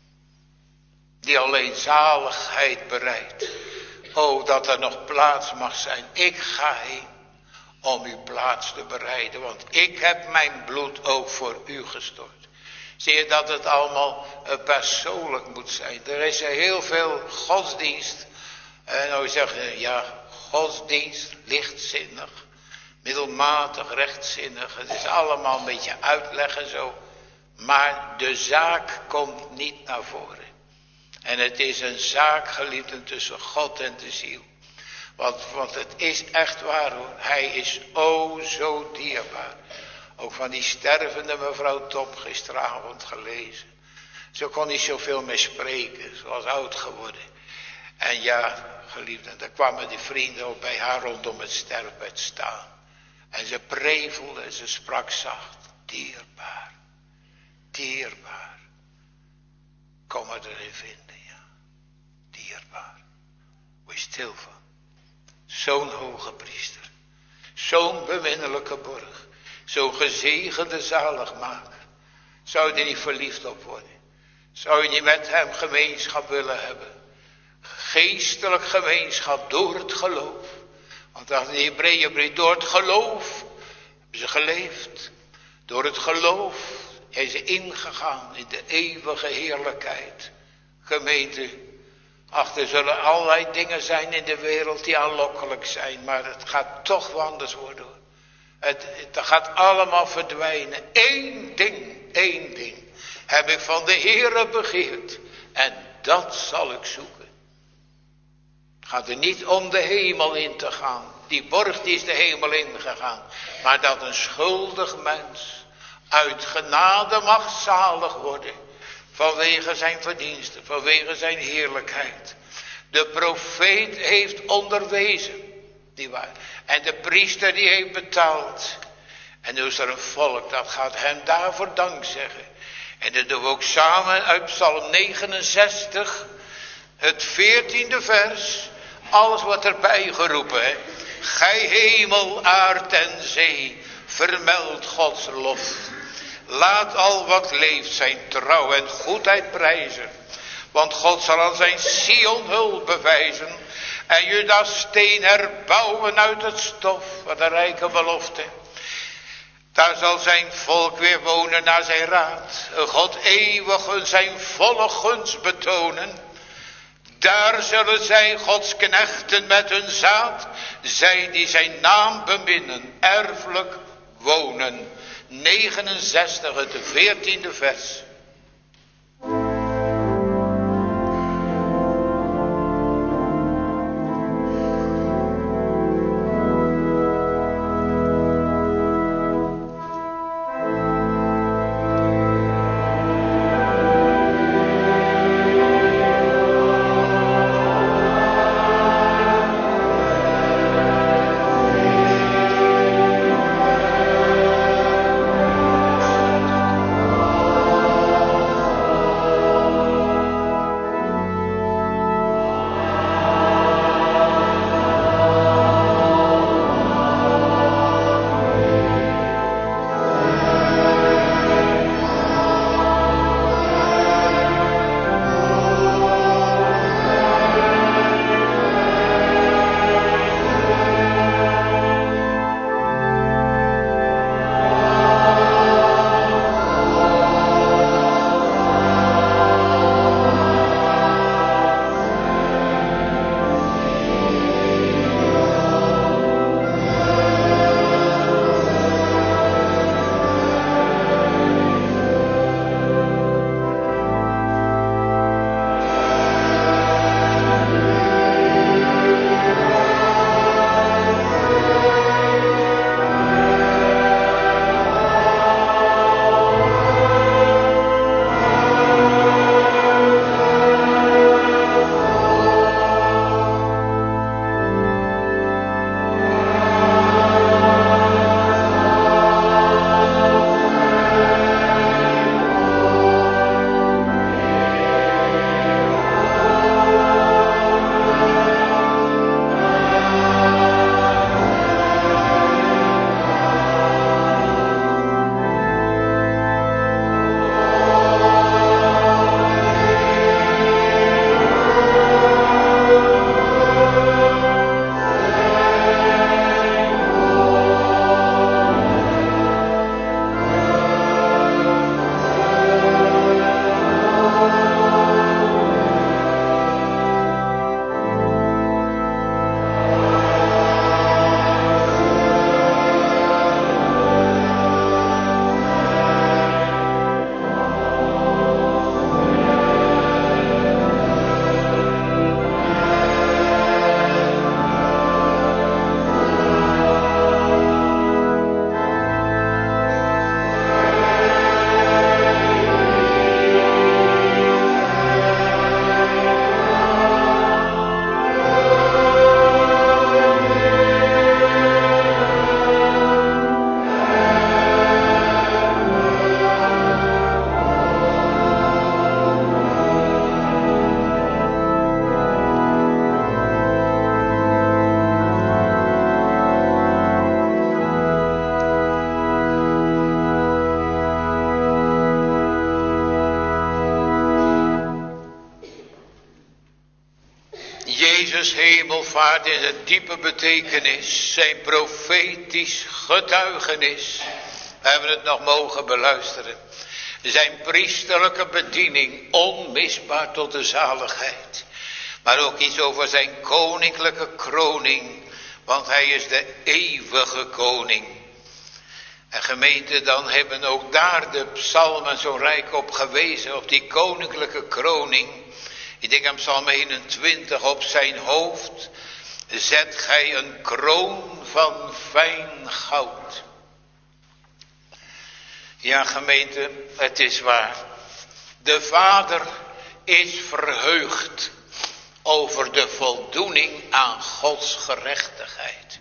Die alleen zaligheid bereidt. O, dat er nog plaats mag zijn. Ik ga heen om uw plaats te bereiden, want ik heb mijn bloed ook voor u gestort. Zie je dat het allemaal uh, persoonlijk moet zijn. Er is uh, heel veel godsdienst. En nou zeggen, ja, godsdienst, lichtzinnig, middelmatig, rechtzinnig. Het is allemaal een beetje uitleggen zo. Maar de zaak komt niet naar voren. En het is een zaak, geliefden, tussen God en de ziel. Want, want het is echt waar hoor. Hij is o zo dierbaar. Ook van die stervende mevrouw Top gisteravond gelezen. Ze kon niet zoveel meer spreken. Ze was oud geworden. En ja, geliefden, daar kwamen die vrienden ook bij haar rondom het sterfbed staan. En ze prevelde en ze sprak zacht. Dierbaar. Dierbaar. Kom er erin vinden, ja. Dierbaar. Word je stil van. Zo'n hoge priester. Zo'n beminnelijke borg. Zo'n gezegende zaligmaker. Zou je er niet verliefd op worden? Zou je niet met hem gemeenschap willen hebben? Geestelijk gemeenschap door het geloof. Want dat in de Hebreeënbrief, door het geloof hebben ze geleefd. Door het geloof zijn ze ingegaan in de eeuwige heerlijkheid. Gemeente, ach, er zullen allerlei dingen zijn in de wereld die aanlokkelijk zijn. Maar het gaat toch wel anders worden. Het, het gaat allemaal verdwijnen. Eén ding, één ding heb ik van de Heere begeerd. En dat zal ik zoeken. Het gaat er niet om de hemel in te gaan. Die borg die is de hemel ingegaan. Maar dat een schuldig mens uit genade mag zalig worden. Vanwege zijn verdiensten, vanwege zijn heerlijkheid. De profeet heeft onderwezen. Die waar. En de priester die heeft betaald. En nu is er een volk dat gaat hem daarvoor dank zeggen. En dat doen we ook samen uit Psalm negenenzestig. Het veertiende vers, alles wat erbij geroepen, hè. Gij hemel, aard en zee, vermeld Gods lof. Laat al wat leeft zijn trouw en goedheid prijzen. Want God zal aan zijn Sion hulp bewijzen. En Juda's steen herbouwen uit het stof. Wat een rijke belofte. Daar zal zijn volk weer wonen naar zijn raad. God eeuwig zijn volle gunst betonen. Daar zullen zij Gods knechten met hun zaad, zij die zijn naam beminnen, erfelijk wonen. negenenzestig, het veertiende vers. Jezus' hemelvaart in zijn diepe betekenis, zijn profetisch getuigenis. We hebben het nog mogen beluisteren. Zijn priesterlijke bediening, onmisbaar tot de zaligheid. Maar ook iets over zijn koninklijke kroning, want hij is de eeuwige koning. En gemeente, dan hebben ook daar de psalmen zo rijk op gewezen, op die koninklijke kroning. Ik denk aan psalm eenentwintig, op zijn hoofd zet gij een kroon van fijn goud. Ja, gemeente, het is waar. De Vader is verheugd over de voldoening aan Gods gerechtigheid.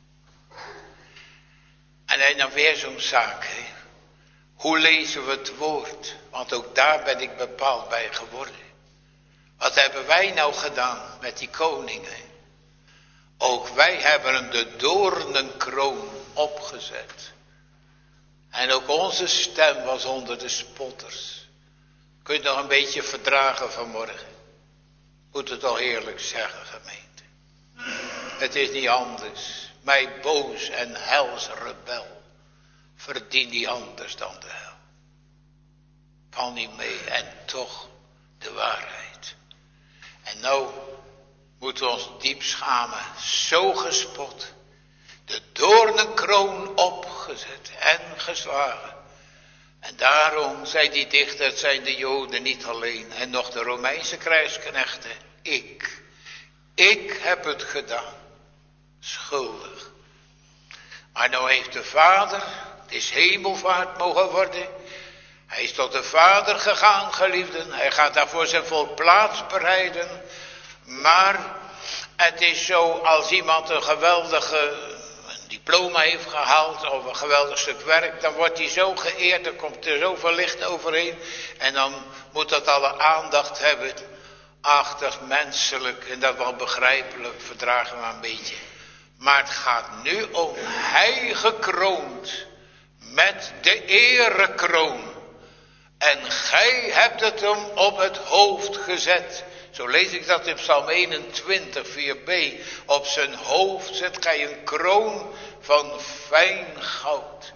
En hij dan weer zo'n zaak. He. Hoe lezen we het woord? Want ook daar ben ik bepaald bij geworden. Wat hebben wij nou gedaan met die koningen? Ook wij hebben hem de doornenkroon opgezet. En ook onze stem was onder de spotters. Kun je het nog een beetje verdragen vanmorgen? Moet het toch eerlijk zeggen, gemeente. Het is niet anders. Mij boos en hels rebel verdient niet anders dan de hel. Val niet mee en toch de waarheid. En nou moeten we ons diep schamen. Zo gespot. De doornenkroon opgezet en geslagen. En daarom, zei die dichter, het zijn de Joden niet alleen. En nog de Romeinse krijgsknechten. Ik. Ik heb het gedaan. Schuldig. Maar nou heeft de Vader, het is hemelvaart mogen worden. Hij is tot de Vader gegaan, geliefden. Hij gaat daarvoor zijn volk plaats bereiden. Maar het is zo, als iemand een geweldige diploma heeft gehaald of een geweldig stuk werk, dan wordt hij zo geëerd, dan komt er zoveel licht overheen. En dan moet dat alle aandacht hebben. Ach, dat is menselijk en dat wel begrijpelijk, verdragen we een beetje. Maar het gaat nu om hij gekroond met de erekroon. En gij hebt het hem op het hoofd gezet. Zo lees ik dat in Psalm eenentwintig, vier b. Op zijn hoofd zet gij een kroon van fijn goud.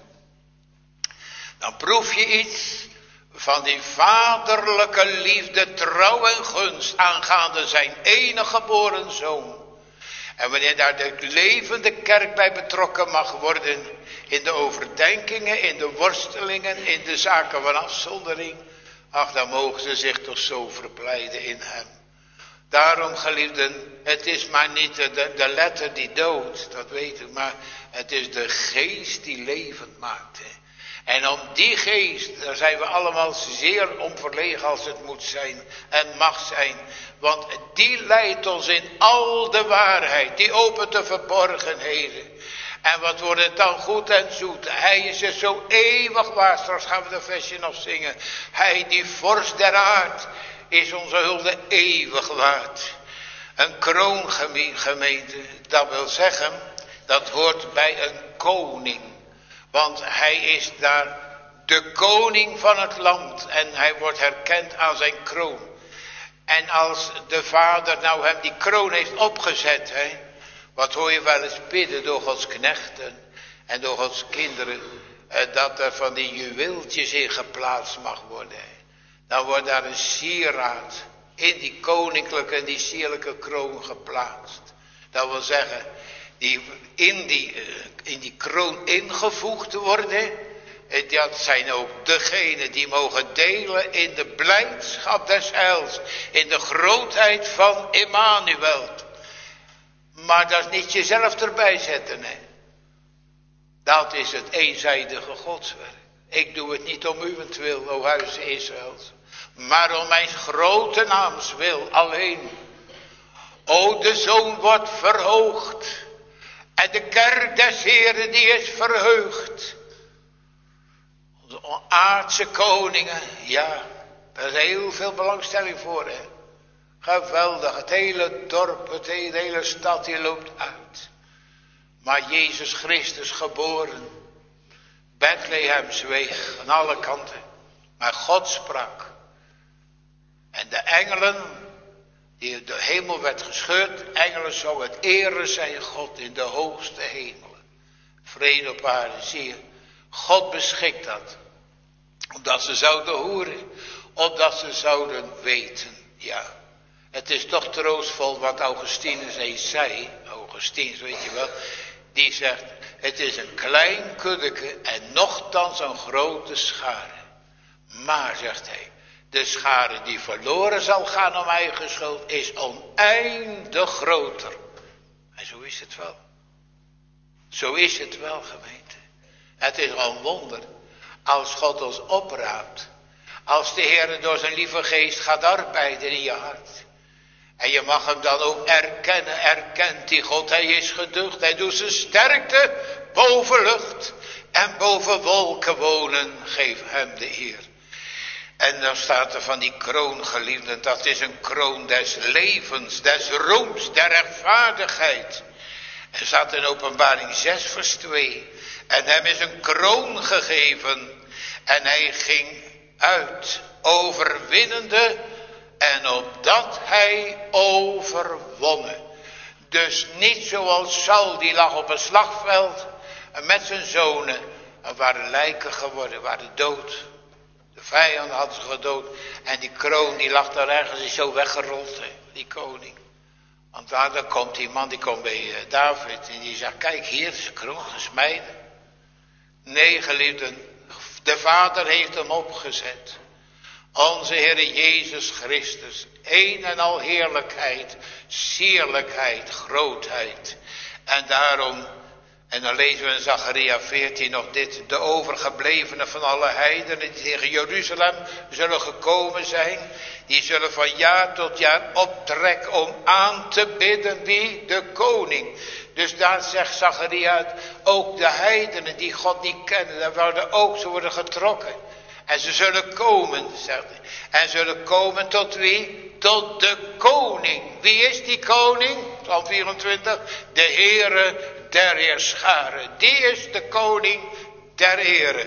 Dan proef je iets van die vaderlijke liefde, trouw en gunst aangaande zijn enige geboren zoon. En wanneer daar de levende kerk bij betrokken mag worden, in de overdenkingen, in de worstelingen, in de zaken van afzondering, ach, dan mogen ze zich toch zo verblijden in hem. Daarom, geliefden, het is maar niet de, de letter die doodt, dat weet ik, maar het is de geest die levend maakt. Hè. En om die geest, daar zijn we allemaal zeer om verlegen als het moet zijn en mag zijn. Want die leidt ons in al de waarheid, die opent de verborgenheden. En wat wordt het dan goed en zoet. Hij is er zo eeuwig waar, straks gaan we de versje nog zingen. Hij die vorst der aard is onze hulde eeuwig waard. Een kroongemeente, dat wil zeggen, dat hoort bij een koning. Want hij is daar de koning van het land en hij wordt herkend aan zijn kroon. En als de Vader nou hem die kroon heeft opgezet, hè, wat hoor je wel eens bidden door Gods knechten en door Gods kinderen, eh, dat er van die juweeltjes in geplaatst mag worden. Hè. Dan wordt daar een sieraad in die koninklijke en die sierlijke kroon geplaatst. Dat wil zeggen, die in die, in die kroon ingevoegd worden, dat zijn ook degenen die mogen delen in de blijdschap des heils, in de grootheid van Emmanuel. Maar dat is niet jezelf erbij zetten, hè. Dat is het eenzijdige godswerk. Ik doe het niet om uwentwil, o huis Israëls, maar om mijn grote naams wil alleen. O, de Zoon wordt verhoogd en de kerk des Heren die is verheugd. Onze aardse koningen, ja, daar is heel veel belangstelling voor, hè. Geweldig, het hele dorp, het hele, de hele stad, die loopt uit. Maar Jezus Christus geboren, Bethlehem zweeg aan alle kanten. Maar God sprak. En de engelen, die de hemel werd gescheurd, engelen zou het eren zijn God in de hoogste hemelen. Vrede op aarde, zie je. God beschikt dat. Omdat ze zouden horen, opdat ze zouden weten, ja. Het is toch troostvol wat Augustinus eens zei. Augustinus, weet je wel. Die zegt, het is een klein kuddeke en nochtans een grote schare. Maar, zegt hij, de schare die verloren zal gaan om eigen schuld is oneindig groter. En zo is het wel. Zo is het wel, gemeente. Het is een wonder als God ons opraapt. Als de Heer door zijn lieve geest gaat arbeiden in je hart. En je mag hem dan ook erkennen, erkent die God, hij is geducht. Hij doet zijn sterkte boven lucht en boven wolken wonen, geef hem de eer. En dan staat er van die kroon, geliefden, dat is een kroon des levens, des roems, der rechtvaardigheid. En staat in Openbaring zes vers twee. En hem is een kroon gegeven en hij ging uit overwinnende en opdat hij overwonnen. Dus niet zoals Saul, die lag op een slagveld met zijn zonen. En waren lijken geworden, waren dood. De vijanden hadden ze gedood. En die kroon die lag daar ergens, is zo weggerold, hè, die koning. Want daar dan komt die man, die komt bij uh, David. En die zegt, kijk hier is de kroon gesmeden. Nee, geliefden, de Vader heeft hem opgezet. Onze Heer Jezus Christus. Een en al heerlijkheid, sierlijkheid, grootheid. En daarom, en dan lezen we in Zacharia veertien nog dit. De overgeblevenen van alle heidenen die tegen Jeruzalem zullen gekomen zijn. Die zullen van jaar tot jaar optrekken om aan te bidden wie? De koning. Dus daar zegt Zacharia, ook de heidenen die God niet kennen, daar worden ook, ze worden getrokken. En ze zullen komen, zegt hij. En zullen komen tot wie? Tot de koning. Wie is die koning? Psalm vierentwintig. De Heere der Heerscharen. Die is de koning der Heere.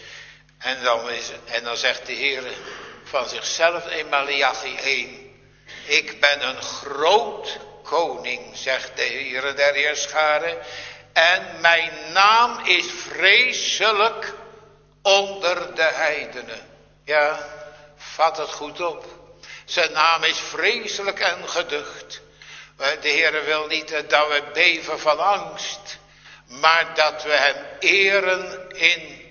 En dan, is het, en dan zegt de Heere van zichzelf in Maleachi één. Ik ben een groot koning, zegt de Heere der Heerscharen. En mijn naam is vreselijk onder de heidenen. Ja, vat het goed op. Zijn naam is vreselijk en geducht. De Heere wil niet dat we beven van angst, maar dat we hem eren in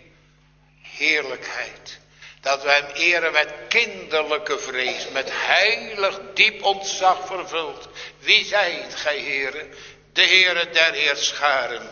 heerlijkheid. Dat we hem eren met kinderlijke vrees, met heilig diep ontzag vervuld. Wie zijt gij, Heere? De Heere der Heerscharen.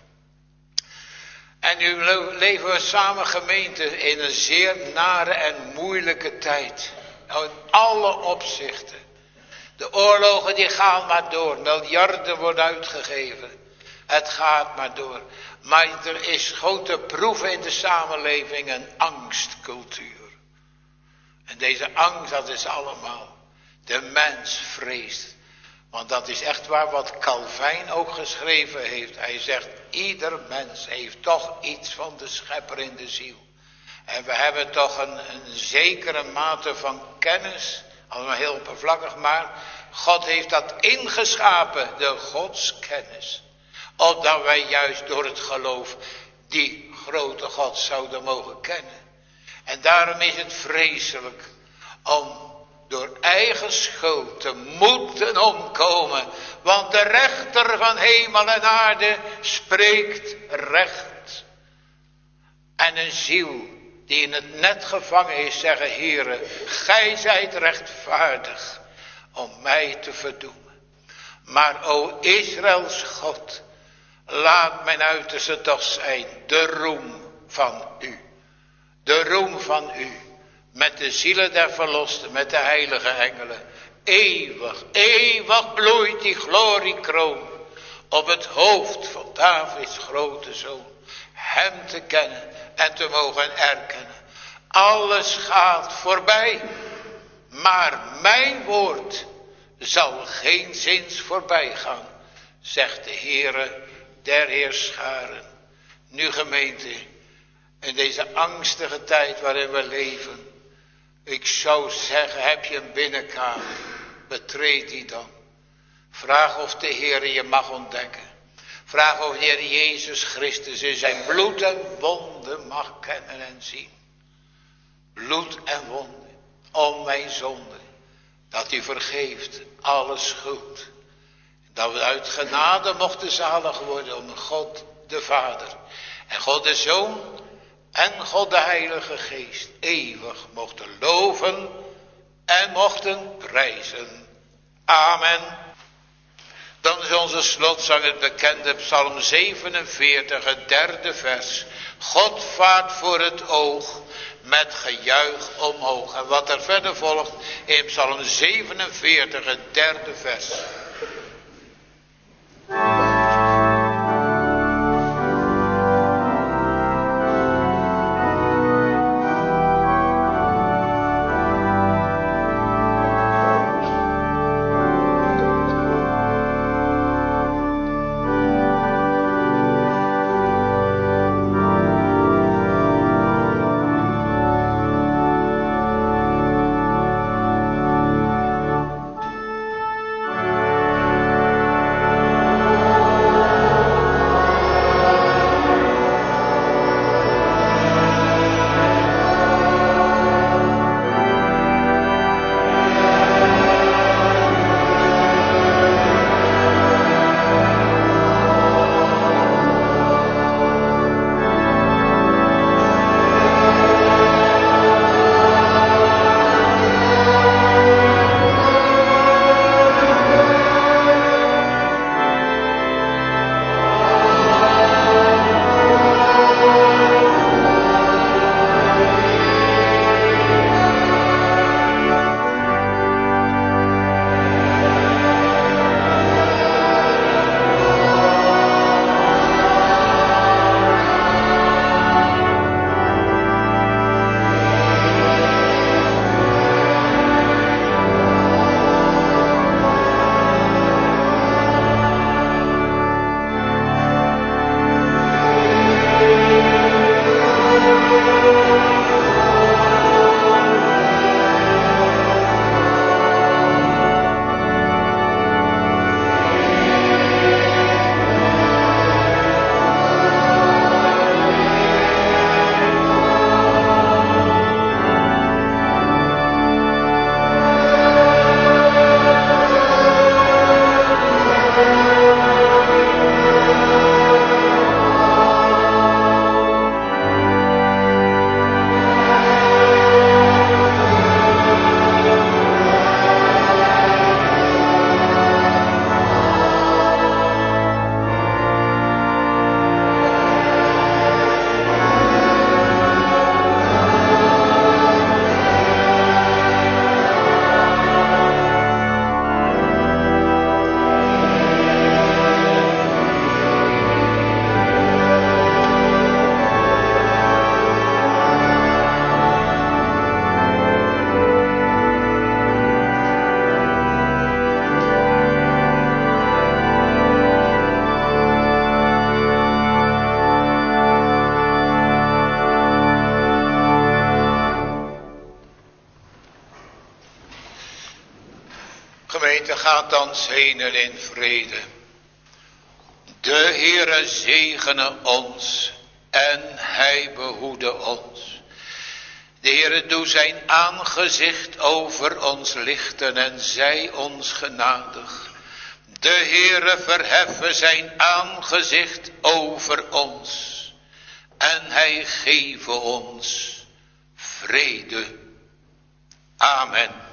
En nu leven we samen gemeente in een zeer nare en moeilijke tijd. Nou, in alle opzichten. De oorlogen die gaan maar door. Miljarden worden uitgegeven. Het gaat maar door. Maar er is grote proeven in de samenleving, een angstcultuur. En deze angst, dat is allemaal. De mens vreest. Want dat is echt waar wat Calvijn ook geschreven heeft. Hij zegt, ieder mens heeft toch iets van de schepper in de ziel. En we hebben toch een, een zekere mate van kennis. Allemaal heel oppervlakkig, maar God heeft dat ingeschapen, de godskennis. Opdat wij juist door het geloof die grote God zouden mogen kennen. En daarom is het vreselijk om door eigen schuld te moeten omkomen. Want de rechter van hemel en aarde spreekt recht. En een ziel die in het net gevangen is, zeggen, Heere, gij zijt rechtvaardig om mij te verdoemen. Maar o Israëls God, laat mijn uiterste toch zijn, de roem van u. De roem van u. Met de zielen der verlosten, met de heilige engelen. Eeuwig, eeuwig bloeit die gloriekroon op het hoofd van Davids grote zoon. Hem te kennen en te mogen erkennen. Alles gaat voorbij, maar mijn woord zal geen zins voorbij gaan, zegt de Heere der Heerscharen. Nu gemeente, in deze angstige tijd waarin we leven, ik zou zeggen, heb je een binnenkamer, betreed die dan. Vraag of de Heere je mag ontdekken. Vraag of de Heer Jezus Christus in zijn bloed en wonden mag kennen en zien. Bloed en wonden om mijn zonde. Dat u vergeeft alle schuld. Dat we uit genade mochten zalig worden om God de Vader. En God de Zoon en God de Heilige Geest eeuwig mochten loven en mochten prijzen. Amen. Dan is onze slotzang het bekende Psalm zevenenveertig, het derde vers. God vaart voor het oog met gejuich omhoog. En wat er verder volgt in Psalm zevenenveertig, het derde vers. Gemeente, gaat dan henen in vrede. De Heere zegene ons en hij behoede ons. De Heere doe zijn aangezicht over ons lichten en zij ons genadig. De Heere verheffen zijn aangezicht over ons en hij geven ons vrede. Amen.